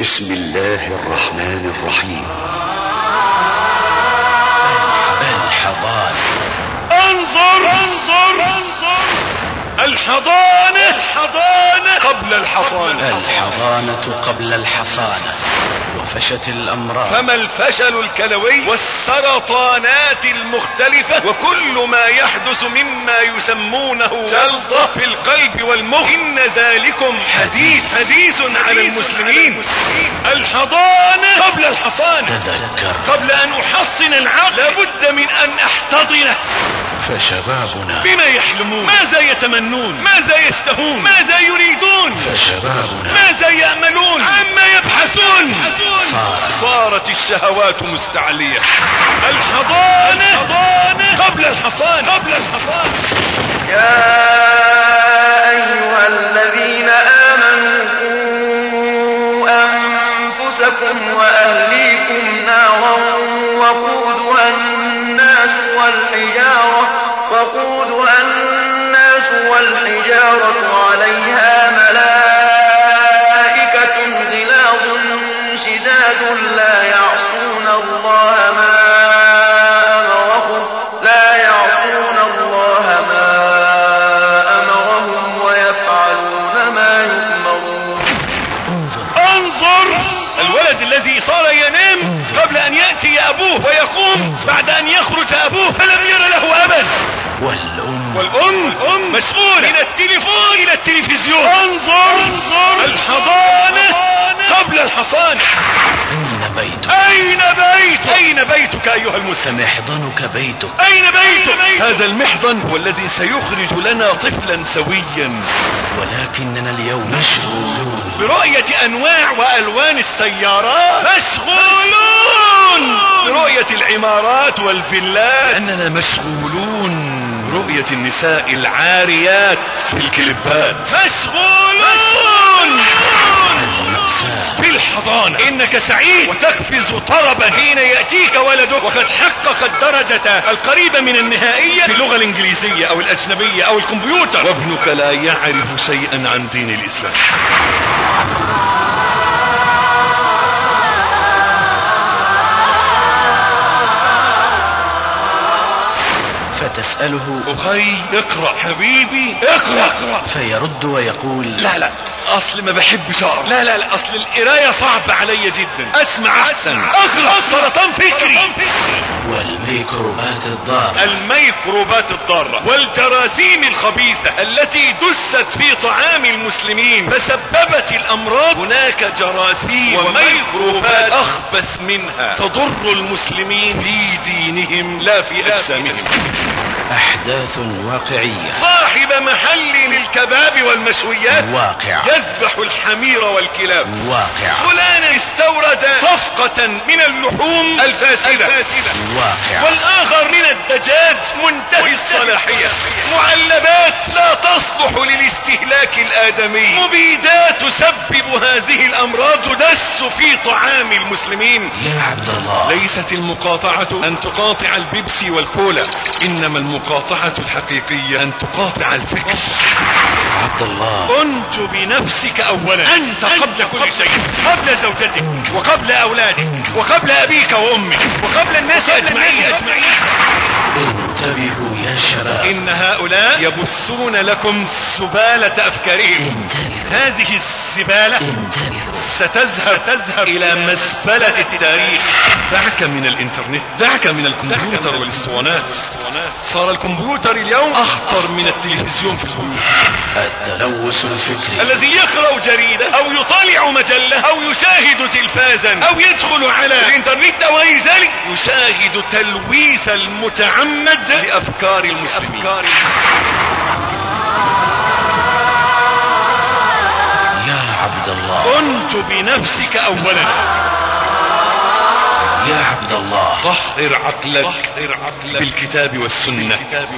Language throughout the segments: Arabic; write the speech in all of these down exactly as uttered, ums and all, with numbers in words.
بسم الله الرحمن الرحيم. الحضانة. انظر انظر انظر الحضانة الحضانة قبل الحصانة. الحضانة قبل الحصانة وفشت الأمراض. فما الفشل الكلوي والسرطانات المختلفة وكل ما يحدث مما يسمونه جلطة في القلب والمخ، إن ذلكم حديث حديث على المسلمين. الحضانة قبل الحصانة. تذكر قبل أن أحصن العقل لابد من أن أحتضنه. فشبابنا بما يحلمون، ماذا يتمنون، ماذا يستهون، ماذا يريدون، فشبابنا ماذا يأملون، عما يبحثون. صارت, صارت الشهوات مستعلية. الحضانة, الحضانة قبل الحصانة قبل الحصانة. يا أيها الذين آمنوا قوا أنفسكم وأهليكم نارا وقودها الناس والحجارة وقودها الناس والحجارة عليها ملائكة غلاظ شداد لا يعصون الله ما أمرهم لا يعصون الله ما أمرهم ويفعلون ما يؤمرون. انظر الولد الذي صار ينام قبل أن يأتي أبوه ويقوم بعد أن يخرج أبوه فلم ير له أبدا. والأم والأم مسؤولة من التليفون إلى التلفزيون. انظر انظر الحضانة قبل الحصانة. أين بيتك؟ أين بيتك؟ أين بيتك أيها المسلم؟ محضنك بيتك. أين بيتك؟ هذا المحضن هو الذي سيخرج لنا طفلا سويا، ولكننا اليوم مشغولون برؤية أنواع وألوان السيارات، مشغولون برؤية العمارات والفيلات، أننا مشغولون رؤية النساء العاريات في الكليبات، مشغولون في الحضانة. إنك سعيد وتقفز طربا حين يأتيك ولدك وقد حقق الدرجة القريبة من النهائية في اللغة الإنجليزية أو الأجنبية أو الكمبيوتر، وابنك لا يعرف شيئا عن دين الإسلام. فتسأله أخي اقرأ حبيبي اقرأ, اقرأ. فيرد ويقول لا لا اصل ما بحبش اقرا، لا لا لا اصل القرايه صعبه علي جدا، اسمع احسن، اقرا سرطان فكري. والميكروبات الضارة الميكروبات الضارة والجراثيم الخبيثة التي دست في طعام المسلمين فسببت الامراض. هناك جراثيم وميكروبات اخبث منها تضر المسلمين في دينهم لا في اجسامهم. أحداث واقعية. صاحب محل للكباب والمشويات واقع. يذبح الحمير والكلاب. واقع. فلان استورد صفقة من اللحوم الفاسدة. واقع. والآخر من الدجاج منتهي الصلاحية. معلبات لا تصلح للاستهلاك الآدمي، مبيدات تسبب هذه الأمراض تدس في طعام المسلمين. يا عبد الله، ليست المقاطعة أن تقاطع البيبسي والكولا، إنما المقاطعة الحقيقية أن تقاطع الفكر. عبد الله، انج بنفسك أولا، أنت قبل كل شيء، قبل زوجتك وقبل أولادك وقبل أبيك وأمك وقبل الناس أجمعين. انتبهوا يا شباب، إن هؤلاء يبثون لكم زبالة أفكارهم. هذه الزبالة ستذهب تذهب إلى مزبلة التاريخ. دعك من الإنترنت، دعك من الكمبيوتر والاسطوانات. صار الكمبيوتر اليوم أخطر من التلفزيون في البيوت. التلوث الفكري. الذي يقرأ جريدة أو يطالع مجلة أو يشاهد تلفازا أو يدخل على الإنترنت أو غير ذلك يشاهد تلويث المتعمد لأفكار المسلمين. يا عبد الله، انج بنفسك أولا. يا عبد الله، طهر عقلك بالكتاب والسنة.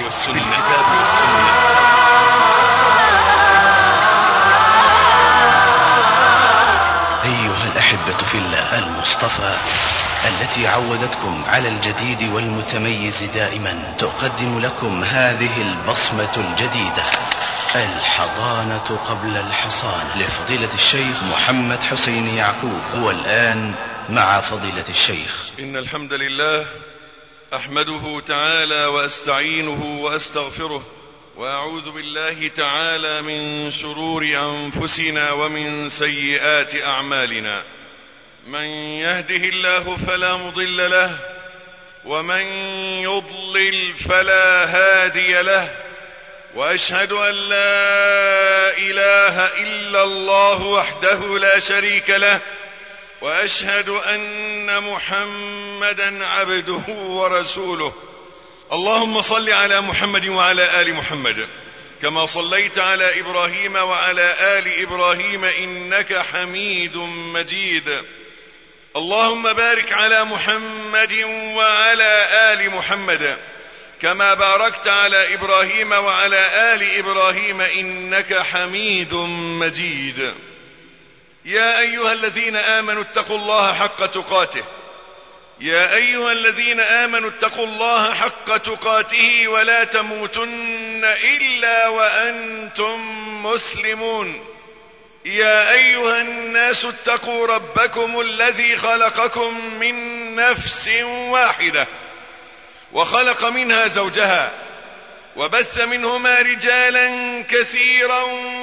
أيها الأحبة في الله، المصطفى التي عودتكم على الجديد والمتميز دائما تقدم لكم هذه البصمة الجديدة الحضانة قبل الحصانة لفضيلة الشيخ محمد حسين يعقوب. هو الآن مع فضيلة الشيخ. إن الحمد لله أحمده تعالى وأستعينه وأستغفره، وأعوذ بالله تعالى من شرور أنفسنا ومن سيئات أعمالنا. من يهده الله فلا مضل له، ومن يضلل فلا هادي له، وأشهد أن لا إله إلا الله وحده لا شريك له، وأشهد أن محمدا عبده ورسوله. اللهم صل على محمد وعلى آل محمد كما صليت على إبراهيم وعلى آل إبراهيم إنك حميد مجيد. اللهم بارك على محمد وعلى آل محمد كما باركت على إبراهيم وعلى آل إبراهيم إنك حميد مجيد. يا أيها الذين آمنوا اتقوا الله حق تقاته يا أيها الذين آمنوا اتقوا الله حق تقاته ولا تموتن إلا وأنتم مسلمون. يا أيها الناس اتقوا ربكم الذي خلقكم من نفس واحدة، وخلق منها زوجها، وبث منهما رجالا كثيرا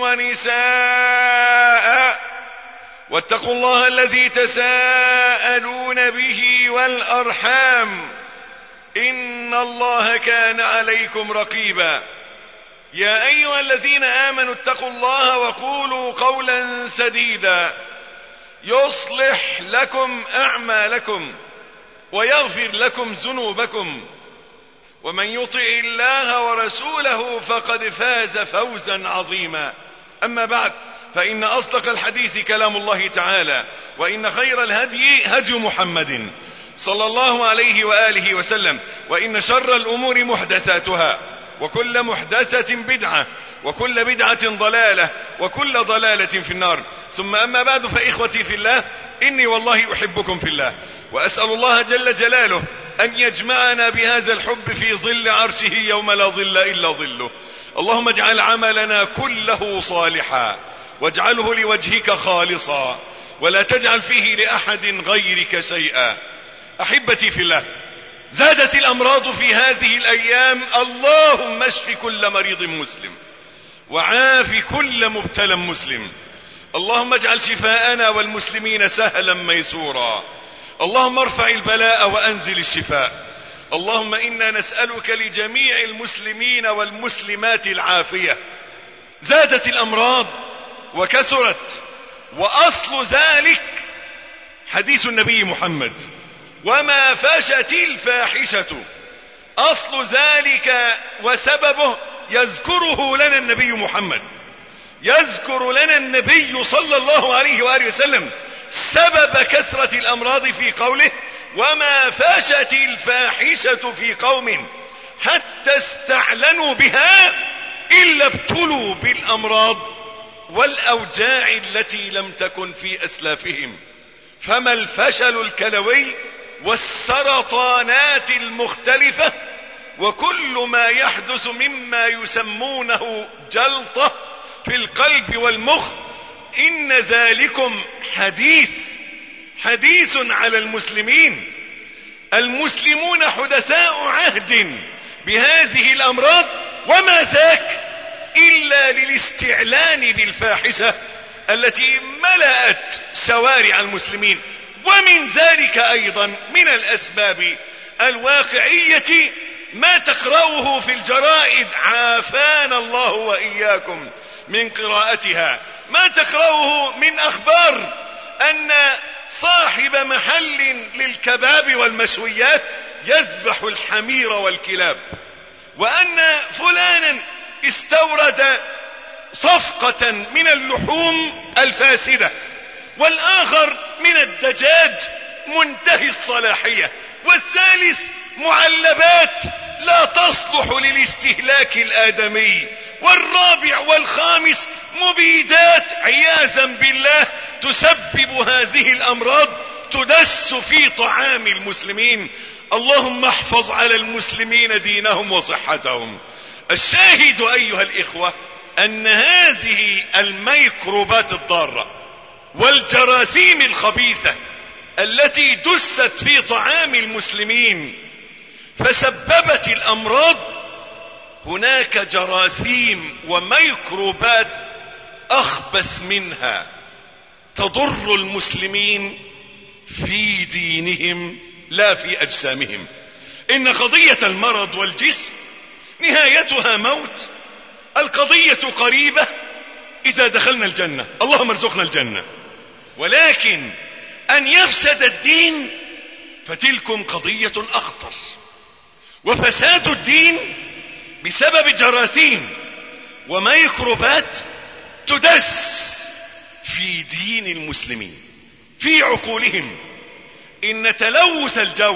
ونساء، واتقوا الله الذي تساءلون به والأرحام إن الله كان عليكم رقيبا. يا أيها الذين آمنوا اتقوا الله وقولوا قولا سديدا يصلح لكم أعمالكم ويغفر لكم ذنوبكم، ومن يطع الله ورسوله فقد فاز فوزا عظيما. أما بعد، فإن أصدق الحديث كلام الله تعالى، وإن خير الهدي هدي محمد صلى الله عليه وآله وسلم، وإن شر الأمور محدثاتها، وكل محدثة بدعة، وكل بدعة ضلالة، وكل ضلالة في النار. ثم أما بعد، فإخوتي في الله، إني والله أحبكم في الله، وأسأل الله جل جلاله أن يجمعنا بهذا الحب في ظل عرشه يوم لا ظل إلا ظله. اللهم اجعل عملنا كله صالحا، واجعله لوجهك خالصا، ولا تجعل فيه لأحد غيرك شيئا. أحبتي في الله، زادت الأمراض في هذه الأيام. اللهم اشف كل مريض مسلم، وعاف كل مبتلى مسلم. اللهم اجعل شفاءنا والمسلمين سهلا ميسورا. اللهم ارفع البلاء وأنزل الشفاء. اللهم إنا نسألك لجميع المسلمين والمسلمات العافية. زادت الأمراض وكثرت، وأصل ذلك حديث النبي محمد: وما فشت الفاحشة. أصل ذلك وسببه يذكره لنا النبي محمد، يذكر لنا النبي صلى الله عليه وآله وسلم سبب كثرة الأمراض في قوله: وما فشت الفاحشة في قوم حتى استعلنوا بها إلا ابتلوا بالأمراض والأوجاع التي لم تكن في أسلافهم. فما الفشل الكلوي والسرطانات المختلفة وكل ما يحدث مما يسمونه جلطة في القلب والمخ، إن ذلكم حديث حديث على المسلمين. المسلمون حدثاء عهد بهذه الأمراض، وما ذاك إلا للاستعلان بالفاحشة التي ملأت شوارع المسلمين. ومن ذلك أيضا من الأسباب الواقعية ما تقرأه في الجرائد، عافانا الله وإياكم من قراءتها، ما تقرأه من أخبار أن صاحب محل للكباب والمشويات يذبح الحمير والكلاب، وأن فلانا استورد صفقة من اللحوم الفاسدة، والآخر من الدجاج منتهي الصلاحية، والثالث معلبات لا تصلح للاستهلاك الآدمي، والرابع والخامس مبيدات عياذا بالله تسبب هذه الأمراض تدس في طعام المسلمين. اللهم احفظ على المسلمين دينهم وصحتهم. الشاهد أيها الإخوة ان هذه الميكروبات الضارة والجراثيم الخبيثة التي دست في طعام المسلمين فسببت الامراض، هناك جراثيم وميكروبات اخبث منها تضر المسلمين في دينهم لا في اجسامهم. ان قضية المرض والجسم نهايتها موت، القضية قريبة اذا دخلنا الجنة، اللهم ارزقنا الجنة. ولكن ان يفسد الدين فتلكم قضية اخطر، وفساد الدين بسبب جراثيم وميكروبات تدس في دين المسلمين في عقولهم. ان تلوث الجو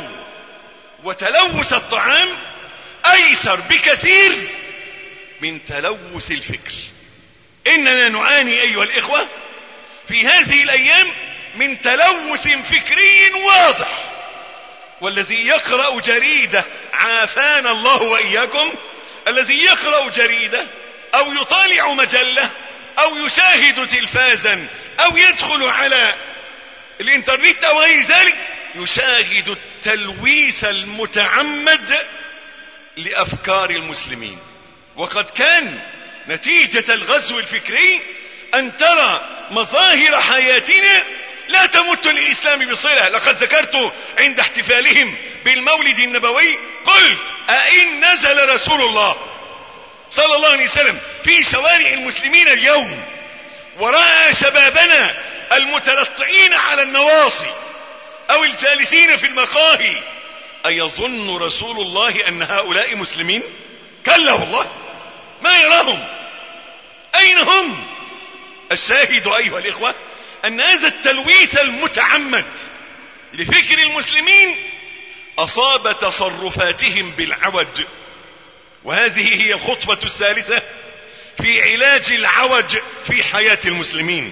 وتلوث الطعام ايسر بكثير من تلوث الفكر. اننا نعاني ايها الاخوة في هذه الايام من تلوث فكري واضح، والذي يقرأ جريدة، عافانا الله واياكم، الذي يقرأ جريدة او يطالع مجلة او يشاهد تلفازا او يدخل على الانترنت او غير ذلك يشاهد التلويث المتعمد لافكار المسلمين. وقد كان نتيجة الغزو الفكري ان ترى مظاهر حياتنا لا تمت للاسلام بصلة. لقد ذكرت عند احتفالهم بالمولد النبوي قلت: أئن نزل رسول الله صلى الله عليه وسلم في شوارع المسلمين اليوم ورأى شبابنا المتلطعين على النواصي او الجالسين في المقاهي، ايظن رسول الله ان هؤلاء مسلمين؟ كلا والله، ما يراهم، اين هم؟ الشاهد ايها الاخوة ان هذا التلويث المتعمد لفكر المسلمين اصاب تصرفاتهم بالعوج. وهذه هي الخطبة الثالثة في علاج العوج في حياة المسلمين،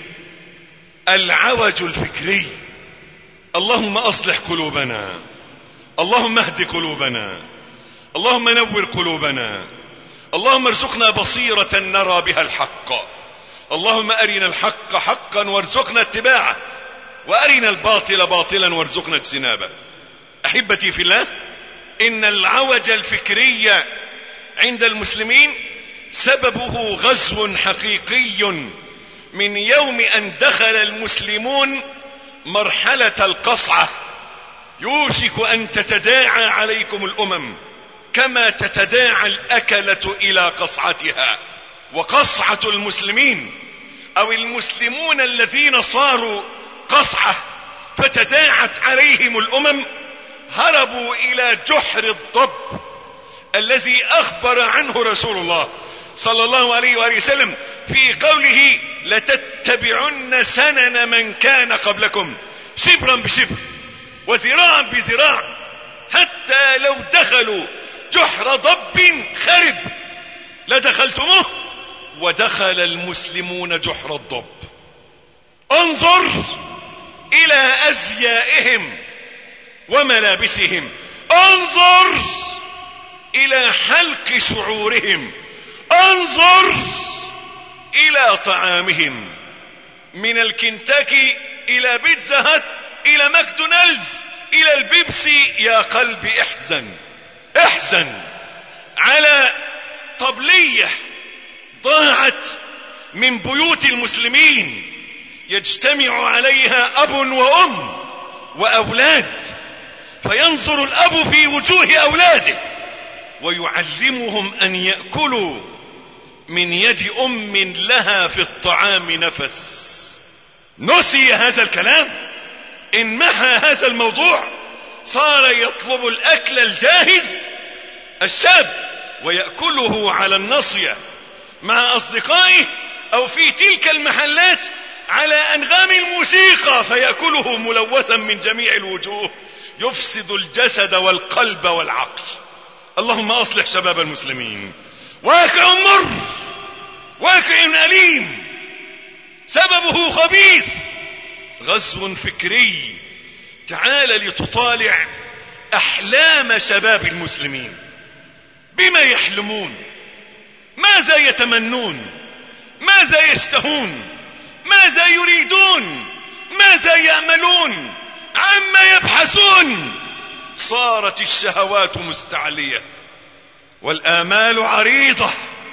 العوج الفكري. اللهم اصلح قلوبنا، اللهم اهد قلوبنا، اللهم نور قلوبنا، اللهم ارزقنا بصيرة نرى بها الحق، اللهم ارنا الحق حقا وارزقنا اتباعه، وارنا الباطل باطلا وارزقنا اجتنابه. احبتي في الله، ان العوج الفكري عند المسلمين سببه غزو حقيقي من يوم ان دخل المسلمون مرحلة القصعة. يوشك ان تتداعى عليكم الامم كما تتداعى الاكلة الى قصعتها. وقصعة المسلمين او المسلمون الذين صاروا قصعة فتداعت عليهم الامم هربوا الى جحر الضب الذي اخبر عنه رسول الله صلى الله عليه وآله وسلم في قوله: لتتبعن سنن من كان قبلكم شبرا بشبر وذراعا بذراع حتى لو دخلوا جحر ضب خرب لدخلتموه. ودخل المسلمون جحر الضب. انظر الى ازيائهم وملابسهم، انظر الى حلق شعورهم، انظر الى طعامهم، من الكنتاكي الى بيتزا هات الى ماكدونالدز الى البيبسي. يا قلبي احزن، احزن على طبلية ضاعت من بيوت المسلمين يجتمع عليها اب وام واولاد، فينظر الاب في وجوه اولاده ويعلمهم ان يأكلوا من يد ام لها في الطعام نفس. نسي هذا الكلام، انمحى هذا الموضوع، صار يطلب الاكل الجاهز الشاب ويأكله على النصية مع اصدقائه او في تلك المحلات على انغام الموسيقى، فيأكله ملوثا من جميع الوجوه، يفسد الجسد والقلب والعقل. اللهم اصلح شباب المسلمين. واقع مر، واقع أليم، سببه خبيث، غزو فكري. تعال لتطالع احلام شباب المسلمين، بما يحلمون، ماذا يتمنون، ماذا يشتهون؟ ماذا يريدون؟ ماذا يأملون؟ عما يبحثون؟ صارت الشهوات مستعلية والآمال عريضة،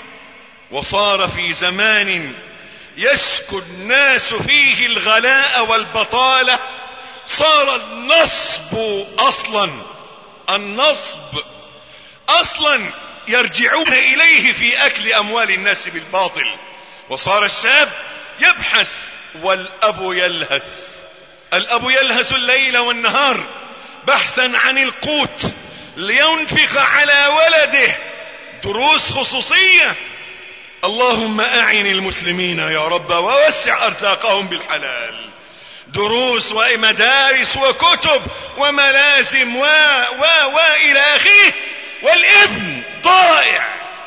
وصار في زمان يشكو الناس فيه الغلاء والبطالة صار النصب أصلا النصب أصلا يرجعون إليه في أكل أموال الناس بالباطل. وصار الشاب يبحث والأب يلهث، الأب يلهث الليل والنهار بحثا عن القوت لينفق على ولده. دروس خصوصية، اللهم أعن المسلمين يا رب ووسع أرزاقهم بالحلال. دروس ومدارس وكتب وملازم و و و إلى آخره، والابن ضائع.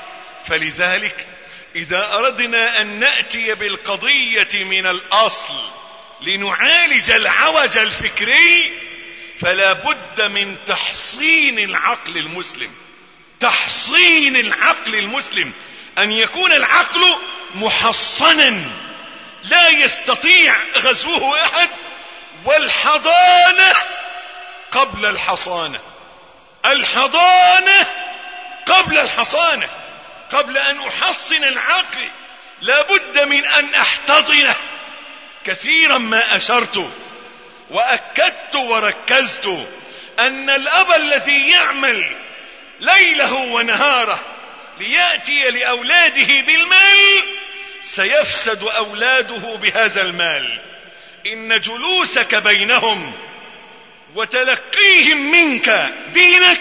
فلذلك إذا أردنا أن نأتي بالقضية من الأصل لنعالج العوج الفكري، فلا بد من تحصين العقل المسلم. تحصين العقل المسلم، أن يكون العقل محصنا لا يستطيع غزوه أحد. والحضانة قبل الحصانة، الحضانة قبل الحصانة. قبل أن أحصن العقل لا بد من أن أحتضنه. كثيرا ما أشرت وأكدت وركزت أن الأب الذي يعمل ليله ونهاره ليأتي لأولاده بالمال سيفسد أولاده بهذا المال. إن جلوسك بينهم وتلقيهم منك دينك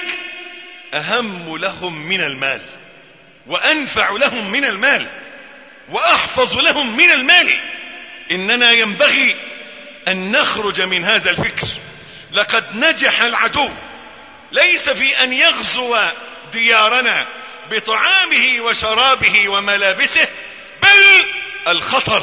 أهم لهم من المال، وأنفع لهم من المال، وأحفظ لهم من المال. إننا ينبغي أن نخرج من هذا الفكر. لقد نجح العدو ليس في أن يغزو ديارنا بطعامه وشرابه وملابسه، بل الخطر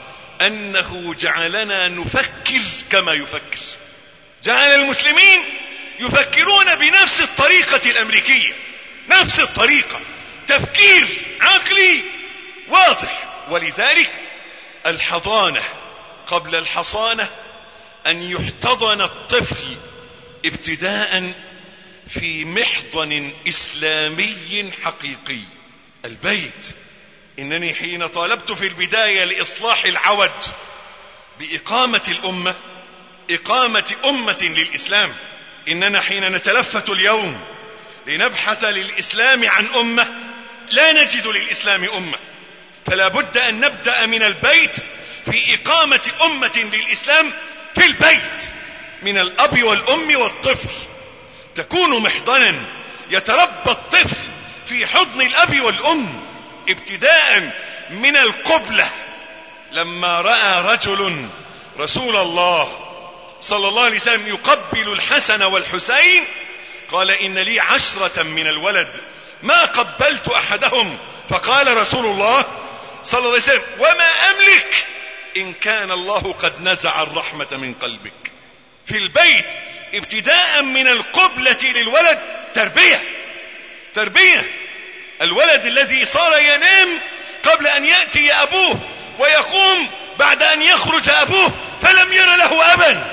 أنه جعلنا نفكر كما يفكر. جعل المسلمين يفكرون بنفس الطريقة الأمريكية، نفس الطريقة، تفكير عقلي واضح. ولذلك الحضانة قبل الحصانة، أن يحتضن الطفل ابتداء في محضن إسلامي حقيقي. البيت، إنني حين طالبت في البداية لإصلاح العوج بإقامة الأمة، إقامة أمة للإسلام، إننا حين نتلفت اليوم لنبحث للإسلام عن أمة لا نجد للإسلام أمة. فلا بد أن نبدأ من البيت في إقامة أمة للإسلام في البيت، من الأب والأم والطفل. تكون محضنا يتربى الطفل في حضن الأب والأم ابتداء من القبلة. لما رأى رجل رسول الله صلى الله عليه وسلم يقبل الحسن والحسين قال: إن لي عشرة من الولد ما قبلت أحدهم. فقال رسول الله صلى الله عليه وسلم: وما أملك إن كان الله قد نزع الرحمة من قلبك. في البيت ابتداء من القبلة للولد تربية تربية. الولد الذي صار ينام قبل أن يأتي أبوه ويقوم بعد أن يخرج أبوه فلم ير له أبا.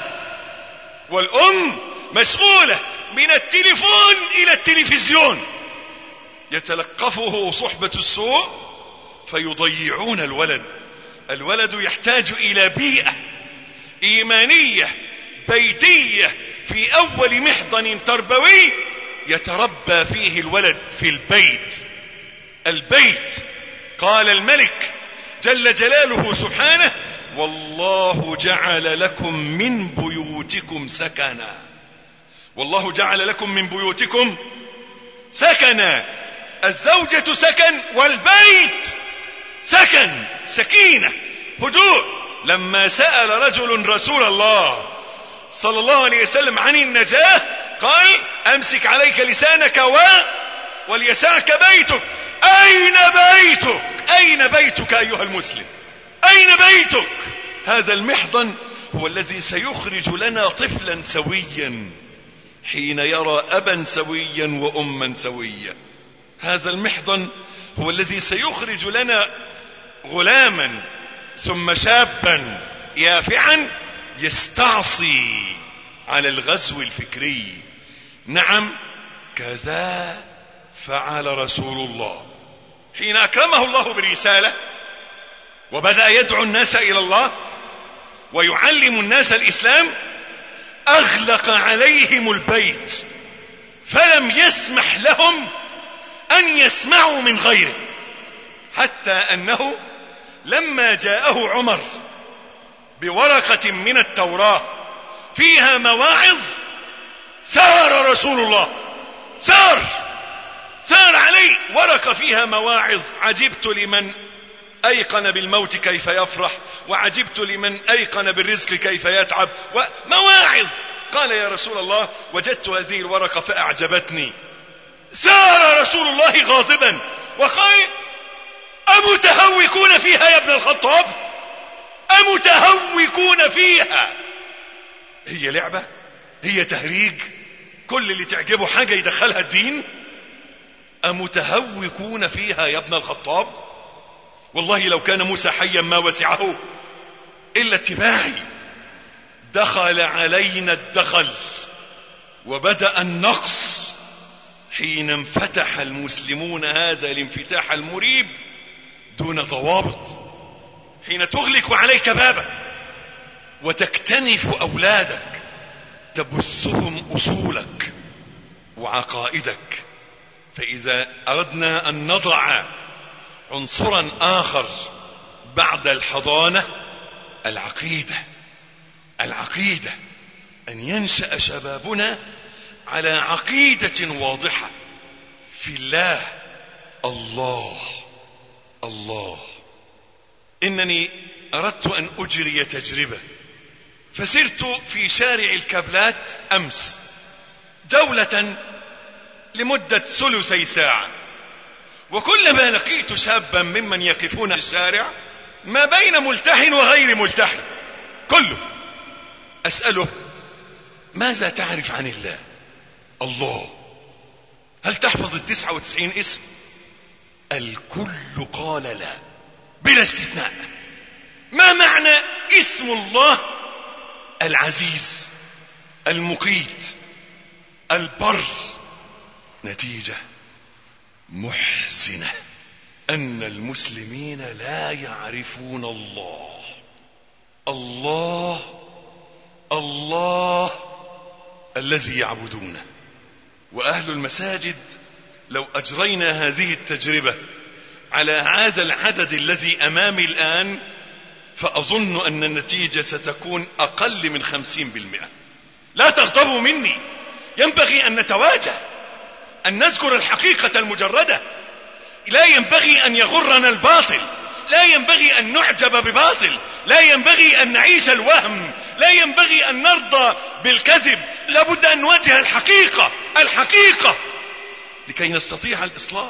والأم مشغولة من التليفون إلى التلفزيون، يتلقفه صحبة السوء فيضيعون الولد. الولد يحتاج إلى بيئة إيمانية بيتية في أول محضن تربوي يتربى فيه الولد في البيت. البيت، قال الملك جل جلاله سبحانه: والله جعل لكم من بيوتكم سكنا. والله جعل لكم من بيوتكم سكنا. الزوجة سكن والبيت سكن، سكينة، هدوء. لما سأل رجل رسول الله صلى الله عليه وسلم عن النجاة قال: أمسك عليك لسانك و وليسعك بيتك. أين بيتك؟ أين بيتك أيها المسلم؟ أين بيتك؟ هذا المحضن هو الذي سيخرج لنا طفلا سويا حين يرى أبا سويا وأما سويا. هذا المحضن هو الذي سيخرج لنا غلاما ثم شابا يافعا يستعصي على الغزو الفكري. نعم، كذا فعل رسول الله حين أكرمه الله برسالة وبدأ يدعو الناس إلى الله ويعلم الناس الإسلام، أغلق عليهم البيت فلم يسمح لهم أن يسمعوا من غيره، حتى أنه لما جاءه عمر بورقة من التوراة فيها مواعظ سار رسول الله، سار سار عليه ورقة فيها مواعظ. عجبت لمن أيقن بالموت كيف يفرح، وعجبت لمن أيقن بالرزق كيف يتعب، ومواعظ. قال يا رسول الله وجدت هذه الورقة فأعجبتني. سار رسول الله غاضبا وقال أمتهوكون فيها يا ابن الخطاب؟ أمتهوكون فيها؟ هي لعبة؟ هي تهريج؟ كل اللي تعجبه حاجة يدخلها الدين؟ أمتهوكون فيها يا ابن الخطاب؟ والله لو كان موسى حيا ما وسعه إلا اتباعي. دخل علينا الدخل وبدأ النقص حين انفتح المسلمون هذا الانفتاح المريب دون ضوابط، حين تغلق عليك بابك وتكتنف أولادك، تبثهم أصولك وعقائدك. فإذا أردنا أن نضع عنصرا آخر بعد الحضانة، العقيدة. العقيدة أن ينشأ شبابنا على عقيدة واضحة في الله. الله الله. إنني أردت أن أجري تجربة، فسرت في شارع الكابلات أمس جولة لمدة ثلثي ساعة، وكلما لقيت شابا ممن يقفون في الشارع ما بين ملتحن وغير ملتحن كله، أسأله ماذا تعرف عن الله؟ الله. هل تحفظ التسعة وتسعين اسم؟ الكل قال لا بلا استثناء. ما معنى اسم الله؟ العزيز، المقيت، البر. نتيجة محزنة أن المسلمين لا يعرفون الله. الله الله الذي يعبدونه. وأهل المساجد لو أجرينا هذه التجربة على هذا العدد الذي أمامي الآن فأظن أن النتيجة ستكون أقل من خمسين بالمئة. لا تغضبوا مني، ينبغي أن نتواجه، أن نذكر الحقيقة المجردة. لا ينبغي أن يغرنا الباطل، لا ينبغي أن نعجب بباطل، لا ينبغي أن نعيش الوهم، لا ينبغي أن نرضى بالكذب. لابد أن نواجه الحقيقة الحقيقة لكي نستطيع الإصلاح.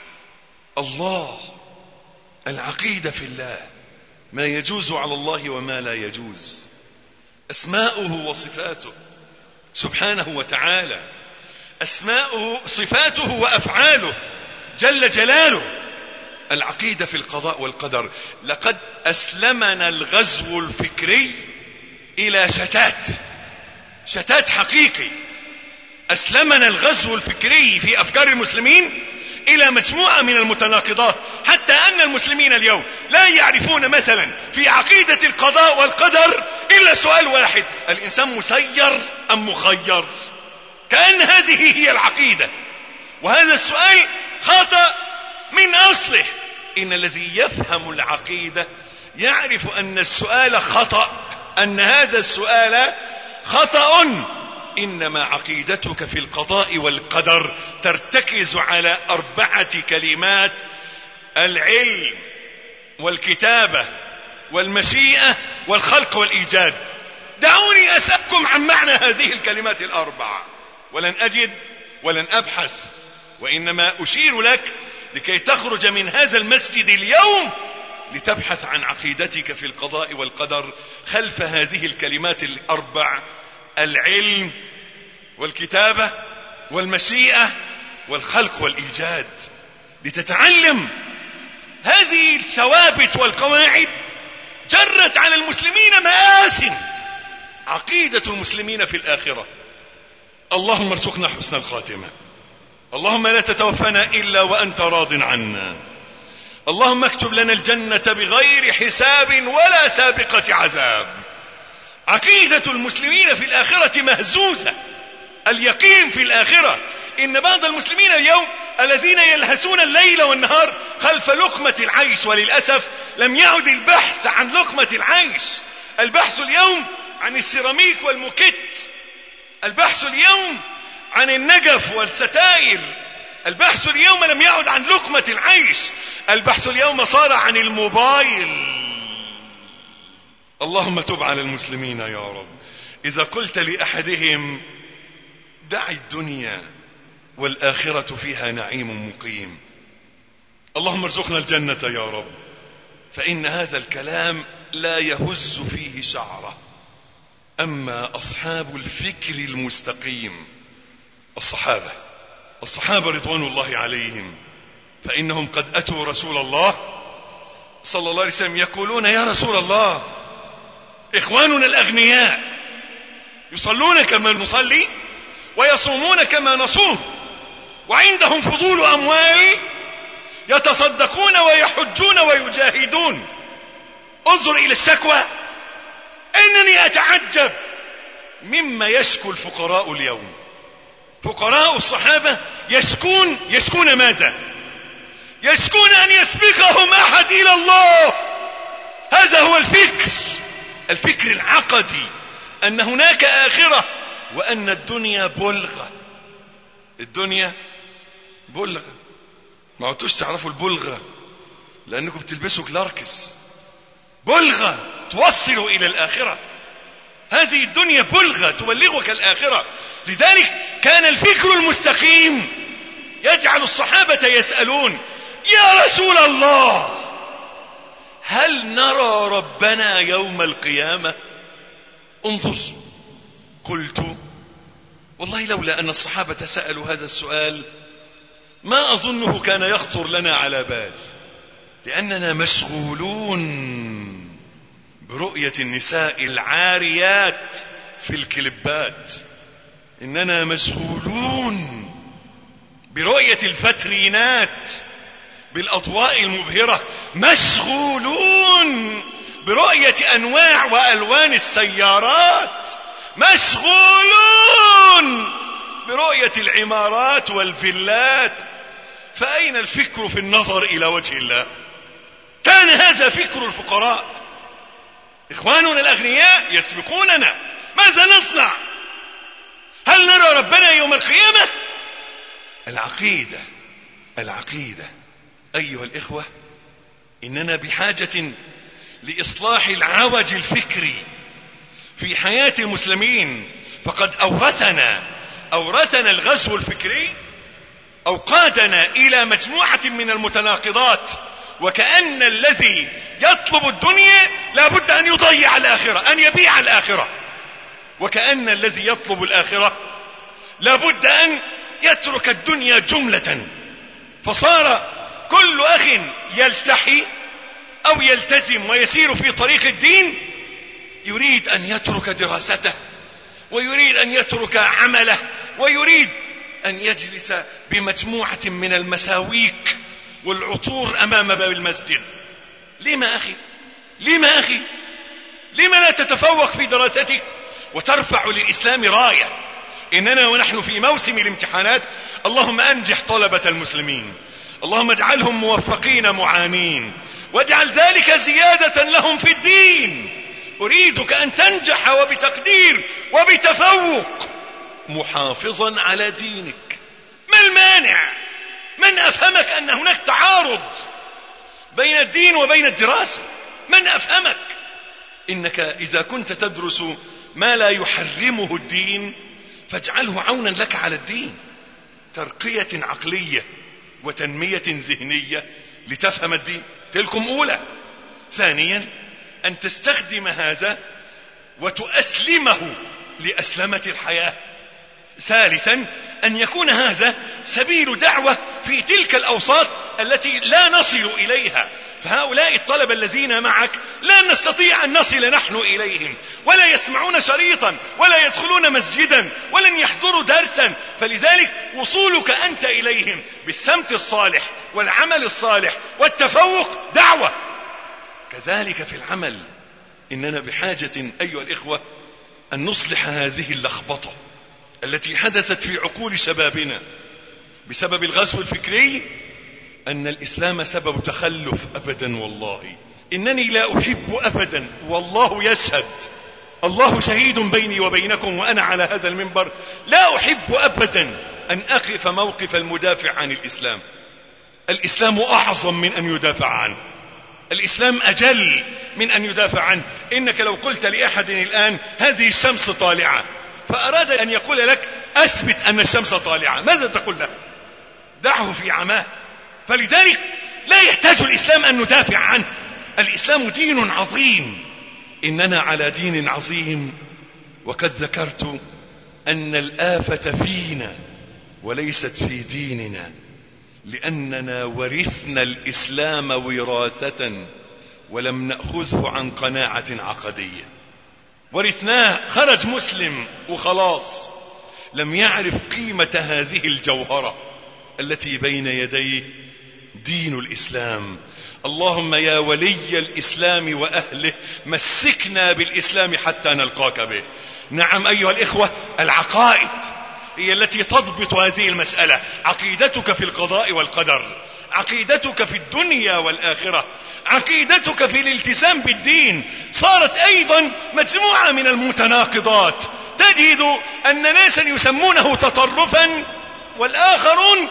الله، العقيدة في الله، ما يجوز على الله وما لا يجوز، أسماؤه وصفاته سبحانه وتعالى، أسماؤه صفاته وأفعاله جل جلاله. العقيدة في القضاء والقدر. لقد أسلمنا الغزو الفكري إلى شتات شتات حقيقي. أسلمنا الغزو الفكري في أفكار المسلمين إلى مجموعة من المتناقضات، حتى أن المسلمين اليوم لا يعرفون مثلا في عقيدة القضاء والقدر إلا سؤال واحد: الإنسان مسير أم مخير؟ كأن هذه هي العقيدة، وهذا السؤال خطأ من أصله. إن الذي يفهم العقيدة يعرف أن السؤال خطأ، أن هذا السؤال خطأ. إنما عقيدتك في القضاء والقدر ترتكز على أربعة كلمات: العلم والكتابة والمشيئة والخلق والإيجاد. دعوني أسألكم عن معنى هذه الكلمات الأربعة، ولن أجد ولن أبحث، وإنما أشير لك لكي تخرج من هذا المسجد اليوم لتبحث عن عقيدتك في القضاء والقدر خلف هذه الكلمات الأربع: العلم والكتابة والمشيئة والخلق والإيجاد، لتتعلم هذه الثوابت والقواعد جرت على المسلمين مآسٍ. عقيدة المسلمين في الآخرة: اللهم ارزقنا حسن الخاتمة، اللهم لا تتوفنا إلا وأنت راض عنا، اللهم اكتب لنا الجنة بغير حساب ولا سابقة عذاب. عقيدة المسلمين في الآخرة مهزوزة. اليقين في الآخرة. إن بعض المسلمين اليوم الذين يلهثون الليل والنهار خلف لقمة العيش، وللأسف لم يعد البحث عن لقمة العيش. البحث اليوم عن السيراميك والموكيت، البحث اليوم عن النجف والستائر، البحث اليوم لم يعد عن لقمة العيش، البحث اليوم صار عن الموبايل. اللهم تب على المسلمين يا رب. إذا قلت لأحدهم دع الدنيا والآخرة فيها نعيم مقيم، اللهم ارزقنا الجنة يا رب، فإن هذا الكلام لا يهز فيه شعرة. أما أصحاب الفكر المستقيم، الصحابة الصحابة رضوان الله عليهم، فإنهم قد أتوا رسول الله صلى الله عليه وسلم يقولون: يا رسول الله، إخواننا الأغنياء يصلون كما نصلي ويصومون كما نصوم، وعندهم فضول أموال يتصدقون ويحجون ويجاهدون. انظر إلى الشكوى. إنني أتعجب مما يشكو الفقراء اليوم. فقراء الصحابة يشكون يشكون ماذا؟ يشكون أن يسبقهم أحد إلى الله. هذا هو الفكر، الفكر العقدي، أن هناك آخرة، وأن الدنيا بلغة. الدنيا بلغة. ما عدتوش تعرفوا البلغة لأنكم بتلبسوا كلاركس. بلغة توصلوا إلى الآخرة. هذه الدنيا بلغة تبلغك الآخرة. لذلك كان الفكر المستقيم يجعل الصحابة يسألون: يا رسول الله، هل نرى ربنا يوم القيامة؟ انظر، قلت والله لولا أن الصحابة سألوا هذا السؤال ما أظنه كان يخطر لنا على بال، لأننا مشغولون برؤية النساء العاريات في الكليبات. إننا مشغولون برؤية الفترينات بالأضواء المبهرة، مشغولون برؤية أنواع وألوان السيارات، مشغولون برؤية العمارات والفيلات. فأين الفكر في النظر إلى وجه الله؟ كان هذا فكر الفقراء. إخواننا الأغنياء يسبقوننا، ماذا نصنع؟ هل نرى ربنا يوم القيامة؟ العقيدة العقيدة أيها الإخوة، إننا بحاجة لإصلاح العوج الفكري في حياة المسلمين. فقد أورثنا أورثنا الغزو الفكري، أو قادنا إلى مجموعة من المتناقضات، وكأن الذي يطلب الدنيا لابد أن يضيع الآخرة، أن يبيع الآخرة، وكأن الذي يطلب الآخرة لابد أن يترك الدنيا جملة. فصار كل أخ يلتحي أو يلتزم ويسير في طريق الدين يريد أن يترك دراسته، ويريد أن يترك عمله، ويريد أن يجلس بمجموعة من المساويك والعطور أمام باب المسجد. لما أخي؟ لما أخي؟ لما لا تتفوق في دراستك وترفع للإسلام راية؟ إننا ونحن في موسم الامتحانات، اللهم أنجح طلبة المسلمين، اللهم اجعلهم موفقين معانين، واجعل ذلك زيادة لهم في الدين. أريدك أن تنجح وبتقدير وبتفوق، محافظا على دينك. ما المانع؟ من أفهمك أن هناك تعارض بين الدين وبين الدراسة؟ من أفهمك؟ إنك إذا كنت تدرس ما لا يحرمه الدين فاجعله عونا لك على الدين، ترقية عقلية وتنمية ذهنية لتفهم الدين. تلكم أولى. ثانيا، أن تستخدم هذا وتؤسلمه لأسلمة الحياة. ثالثا، أن يكون هذا سبيل دعوة في تلك الأوساط التي لا نصل إليها. فهؤلاء الطلبة الذين معك لا نستطيع أن نصل نحن إليهم، ولا يسمعون شريطا ولا يدخلون مسجدا ولن يحضروا درسا. فلذلك وصولك أنت إليهم بالسمت الصالح والعمل الصالح والتفوق دعوة. كذلك في العمل إننا بحاجة أيها الإخوة أن نصلح هذه اللخبطة التي حدثت في عقول شبابنا بسبب الغزو الفكري، أن الإسلام سبب تخلف. أبدا والله إنني لا أحب أبدا، والله يشهد، الله شهيد بيني وبينكم وأنا على هذا المنبر، لا أحب أبدا أن أقف موقف المدافع عن الإسلام. الإسلام أعظم من أن يدافع عنه، الإسلام أجل من أن يدافع عنه. إنك لو قلت لأحد الآن هذه الشمس طالعة، فأراد أن يقول لك أثبت أن الشمس طالعة، ماذا تقول له؟ دعه في عماه. فلذلك لا يحتاج الإسلام أن ندافع عنه. الإسلام دين عظيم، إننا على دين عظيم. وقد ذكرت أن الآفة فينا وليست في ديننا، لأننا ورثنا الإسلام وراثة ولم نأخذه عن قناعة عقدية. ورثناه، خرج مسلم وخلاص، لم يعرف قيمة هذه الجوهرة التي بين يديه دين الإسلام. اللهم يا ولي الإسلام وأهله مسكنا بالإسلام حتى نلقاك به. نعم أيها الإخوة، العقائد هي التي تضبط هذه المسألة. عقيدتك في القضاء والقدر، عقيدتك في الدنيا والآخرة، عقيدتك في الالتزام بالدين، صارت أيضا مجموعة من المتناقضات. تجد أن ناسا يسمونه تطرفا والآخرون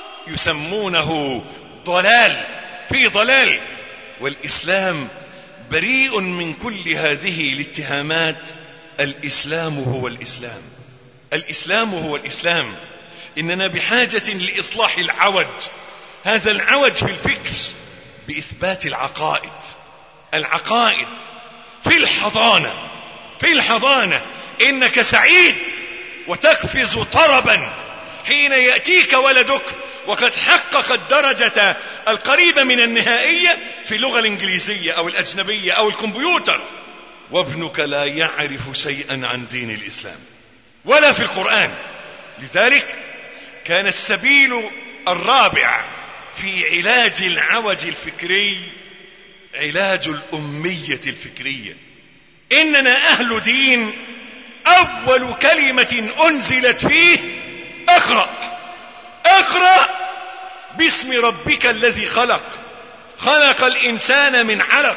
يسمونه ضلال في ضلال. والإسلام بريء من كل هذه الاتهامات. الإسلام هو الإسلام، الإسلام هو الإسلام. إننا بحاجة لإصلاح العوج، هذا العوج في الفكر بإثبات العقائد. العقائد في الحضانة، في الحضانة إنك سعيد وتقفز طربا حين يأتيك ولدك وقد حقق الدرجة القريبة من النهائية في اللغة الإنجليزية أو الأجنبية أو الكمبيوتر، وابنك لا يعرف شيئا عن دين الإسلام ولا في القرآن. لذلك كان السبيل الرابع في علاج العوج الفكري علاج الأمية الفكرية. إننا أهل دين، أول كلمة أنزلت فيه اقرأ، اقرأ باسم ربك الذي خلق، خلق الإنسان من علق.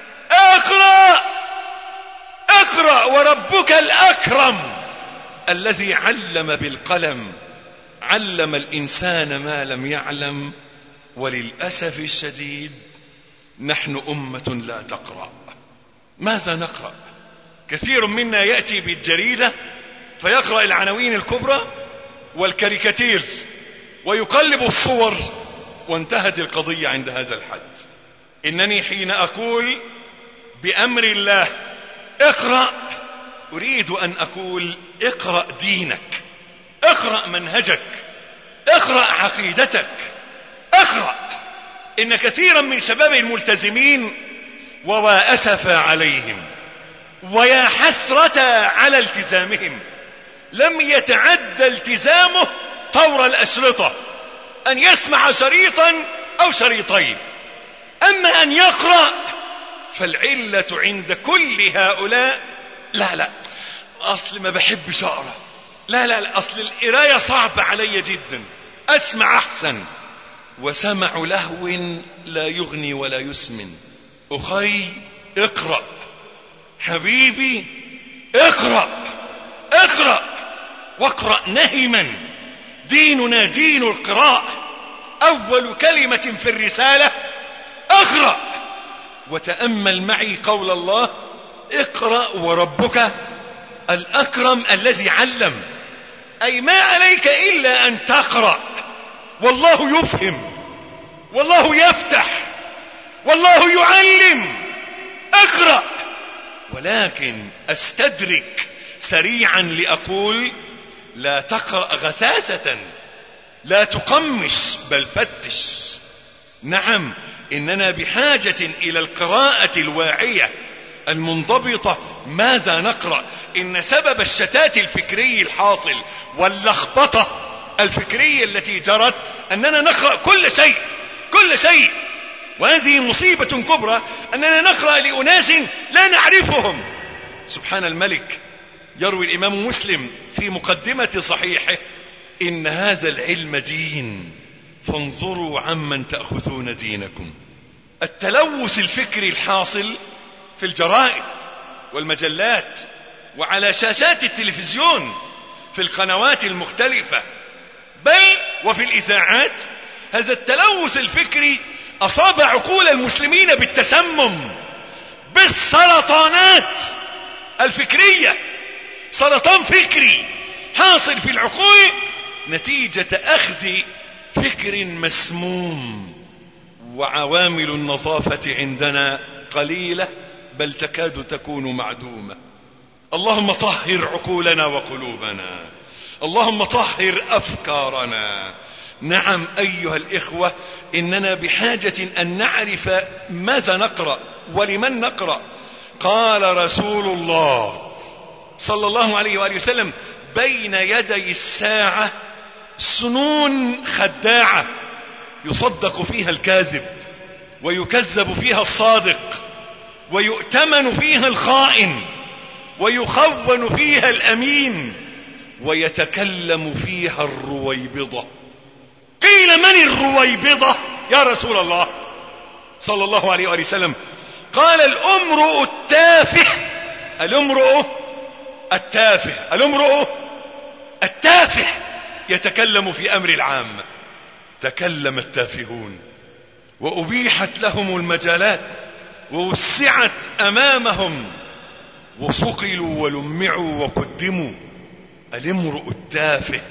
اقرأ، اقرأ وربك الأكرم الذي علم بالقلم، علم الإنسان ما لم يعلم. وللأسف الشديد نحن أمة لا تقرأ. ماذا نقرأ؟ كثير منا يأتي بالجريدة فيقرأ العناوين الكبرى والكاريكاتير ويقلب الصور، وانتهت القضية عند هذا الحد. إنني حين أقول بأمر الله اقرأ، أريد أن أقول اقرأ دينك، اقرأ منهجك، اقرأ عقيدتك، اقرأ. إن كثيرا من شباب الملتزمين ووا أسف عليهم ويا حسرة على التزامهم لم يتعدى التزامه طور الأشرطة، أن يسمع شريطا أو شريطين. أما أن يقرأ فالعلة عند كل هؤلاء لا لا أصل ما بحبش أقرأ، لا لا لا أصل القراية صعب علي جدا، أسمع أحسن. وسمع لهو لا يغني ولا يسمن. أخي اقرأ، حبيبي اقرأ، اقرأ واقرأ نهما. ديننا دين القراءة، أول كلمة في الرسالة اقرأ. وتأمل معي قول الله اقرأ وربك الأكرم الذي علم، أي ما عليك إلا أن تقرأ، والله يفهم والله يفتح والله يعلم. اقرأ. ولكن استدرك سريعا لأقول لا تقرأ غثاثة، لا تقمش بل فتش. نعم، إننا بحاجة إلى القراءة الواعية المنضبطة. ماذا نقرأ؟ إن سبب الشتات الفكري الحاصل واللخبطة الفكرية التي جرت أننا نقرأ كل شيء كل شيء وهذه مصيبة كبرى، أننا نقرأ لأناس لا نعرفهم. سبحان الملك، يروي الإمام مسلم في مقدمة صحيحه: إن هذا العلم دين فانظروا عمن تأخذون دينكم. التلوث الفكري الحاصل في الجرائد والمجلات وعلى شاشات التلفزيون في القنوات المختلفة بل وفي الإذاعات، هذا التلوث الفكري أصاب عقول المسلمين بالتسمم، بالسرطانات الفكرية. سرطان فكري حاصل في العقول نتيجة أخذ فكر مسموم. وعوامل النظافة عندنا قليلة بل تكاد تكون معدومة. اللهم طهر عقولنا وقلوبنا، اللهم طهر أفكارنا. نعم أيها الإخوة، إننا بحاجة أن نعرف ماذا نقرأ ولمن نقرأ. قال رسول الله صلى الله عليه وآله وسلم: بين يدي الساعة سنون خداعة يصدق فيها الكاذب ويكذب فيها الصادق ويؤتمن فيها الخائن ويخون فيها الأمين ويتكلم فيها الرويبضة. قيل: من الرويبضة يا رسول الله صلى الله عليه وآله وسلم؟ قال: الأمرؤ التافه الأمرؤ التافه الأمرؤ التافه يتكلم في أمر العام. تكلم التافهون وأبيحت لهم المجالات ووسعت أمامهم وصقلوا ولمعوا وقدموا. الامرؤ التافه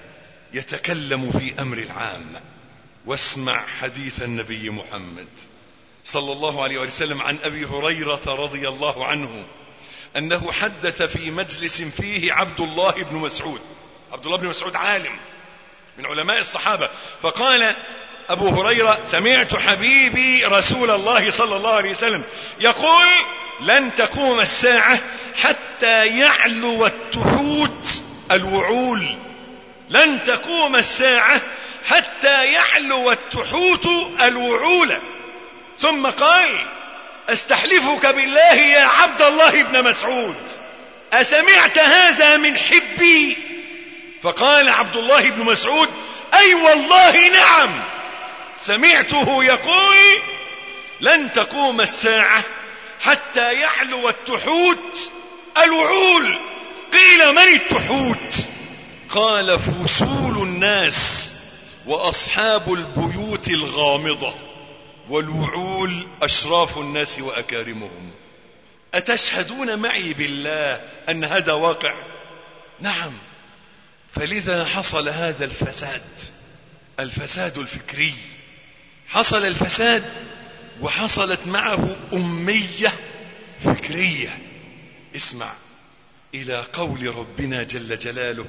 يتكلم في أمر العام. واسمع حديث النبي محمد صلى الله عليه وسلم عن أبي هريرة رضي الله عنه أنه حدث في مجلس فيه عبد الله بن مسعود. عبد الله بن مسعود عالم من علماء الصحابة. فقال أبو هريرة: سمعت حبيبي رسول الله صلى الله عليه وسلم يقول: لن تقوم الساعة حتى يعلو التحوت الوعول. لن تقوم الساعة حتى يعلو التحوت الوعول. ثم قال: استحلفك بالله يا عبد الله بن مسعود، أسمعت هذا من حبي؟ فقال عبد الله بن مسعود: أي والله نعم، سمعته يقول: لن تقوم الساعة حتى يعلو التحوت الوعول. قيل: من التحوت؟ قال: فصول الناس وأصحاب البيوت الغامضة، والوعول أشراف الناس وأكارمهم. أتشهدون معي بالله أن هذا واقع؟ نعم. فلذا حصل هذا الفساد، الفساد الفكري. حصل الفساد وحصلت معه أمية فكرية. اسمع إلى قول ربنا جل جلاله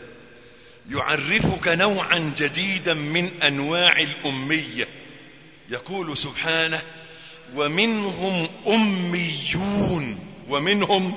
يعرفك نوعا جديدا من أنواع الأمية. يقول سبحانه: ومنهم أميون ومنهم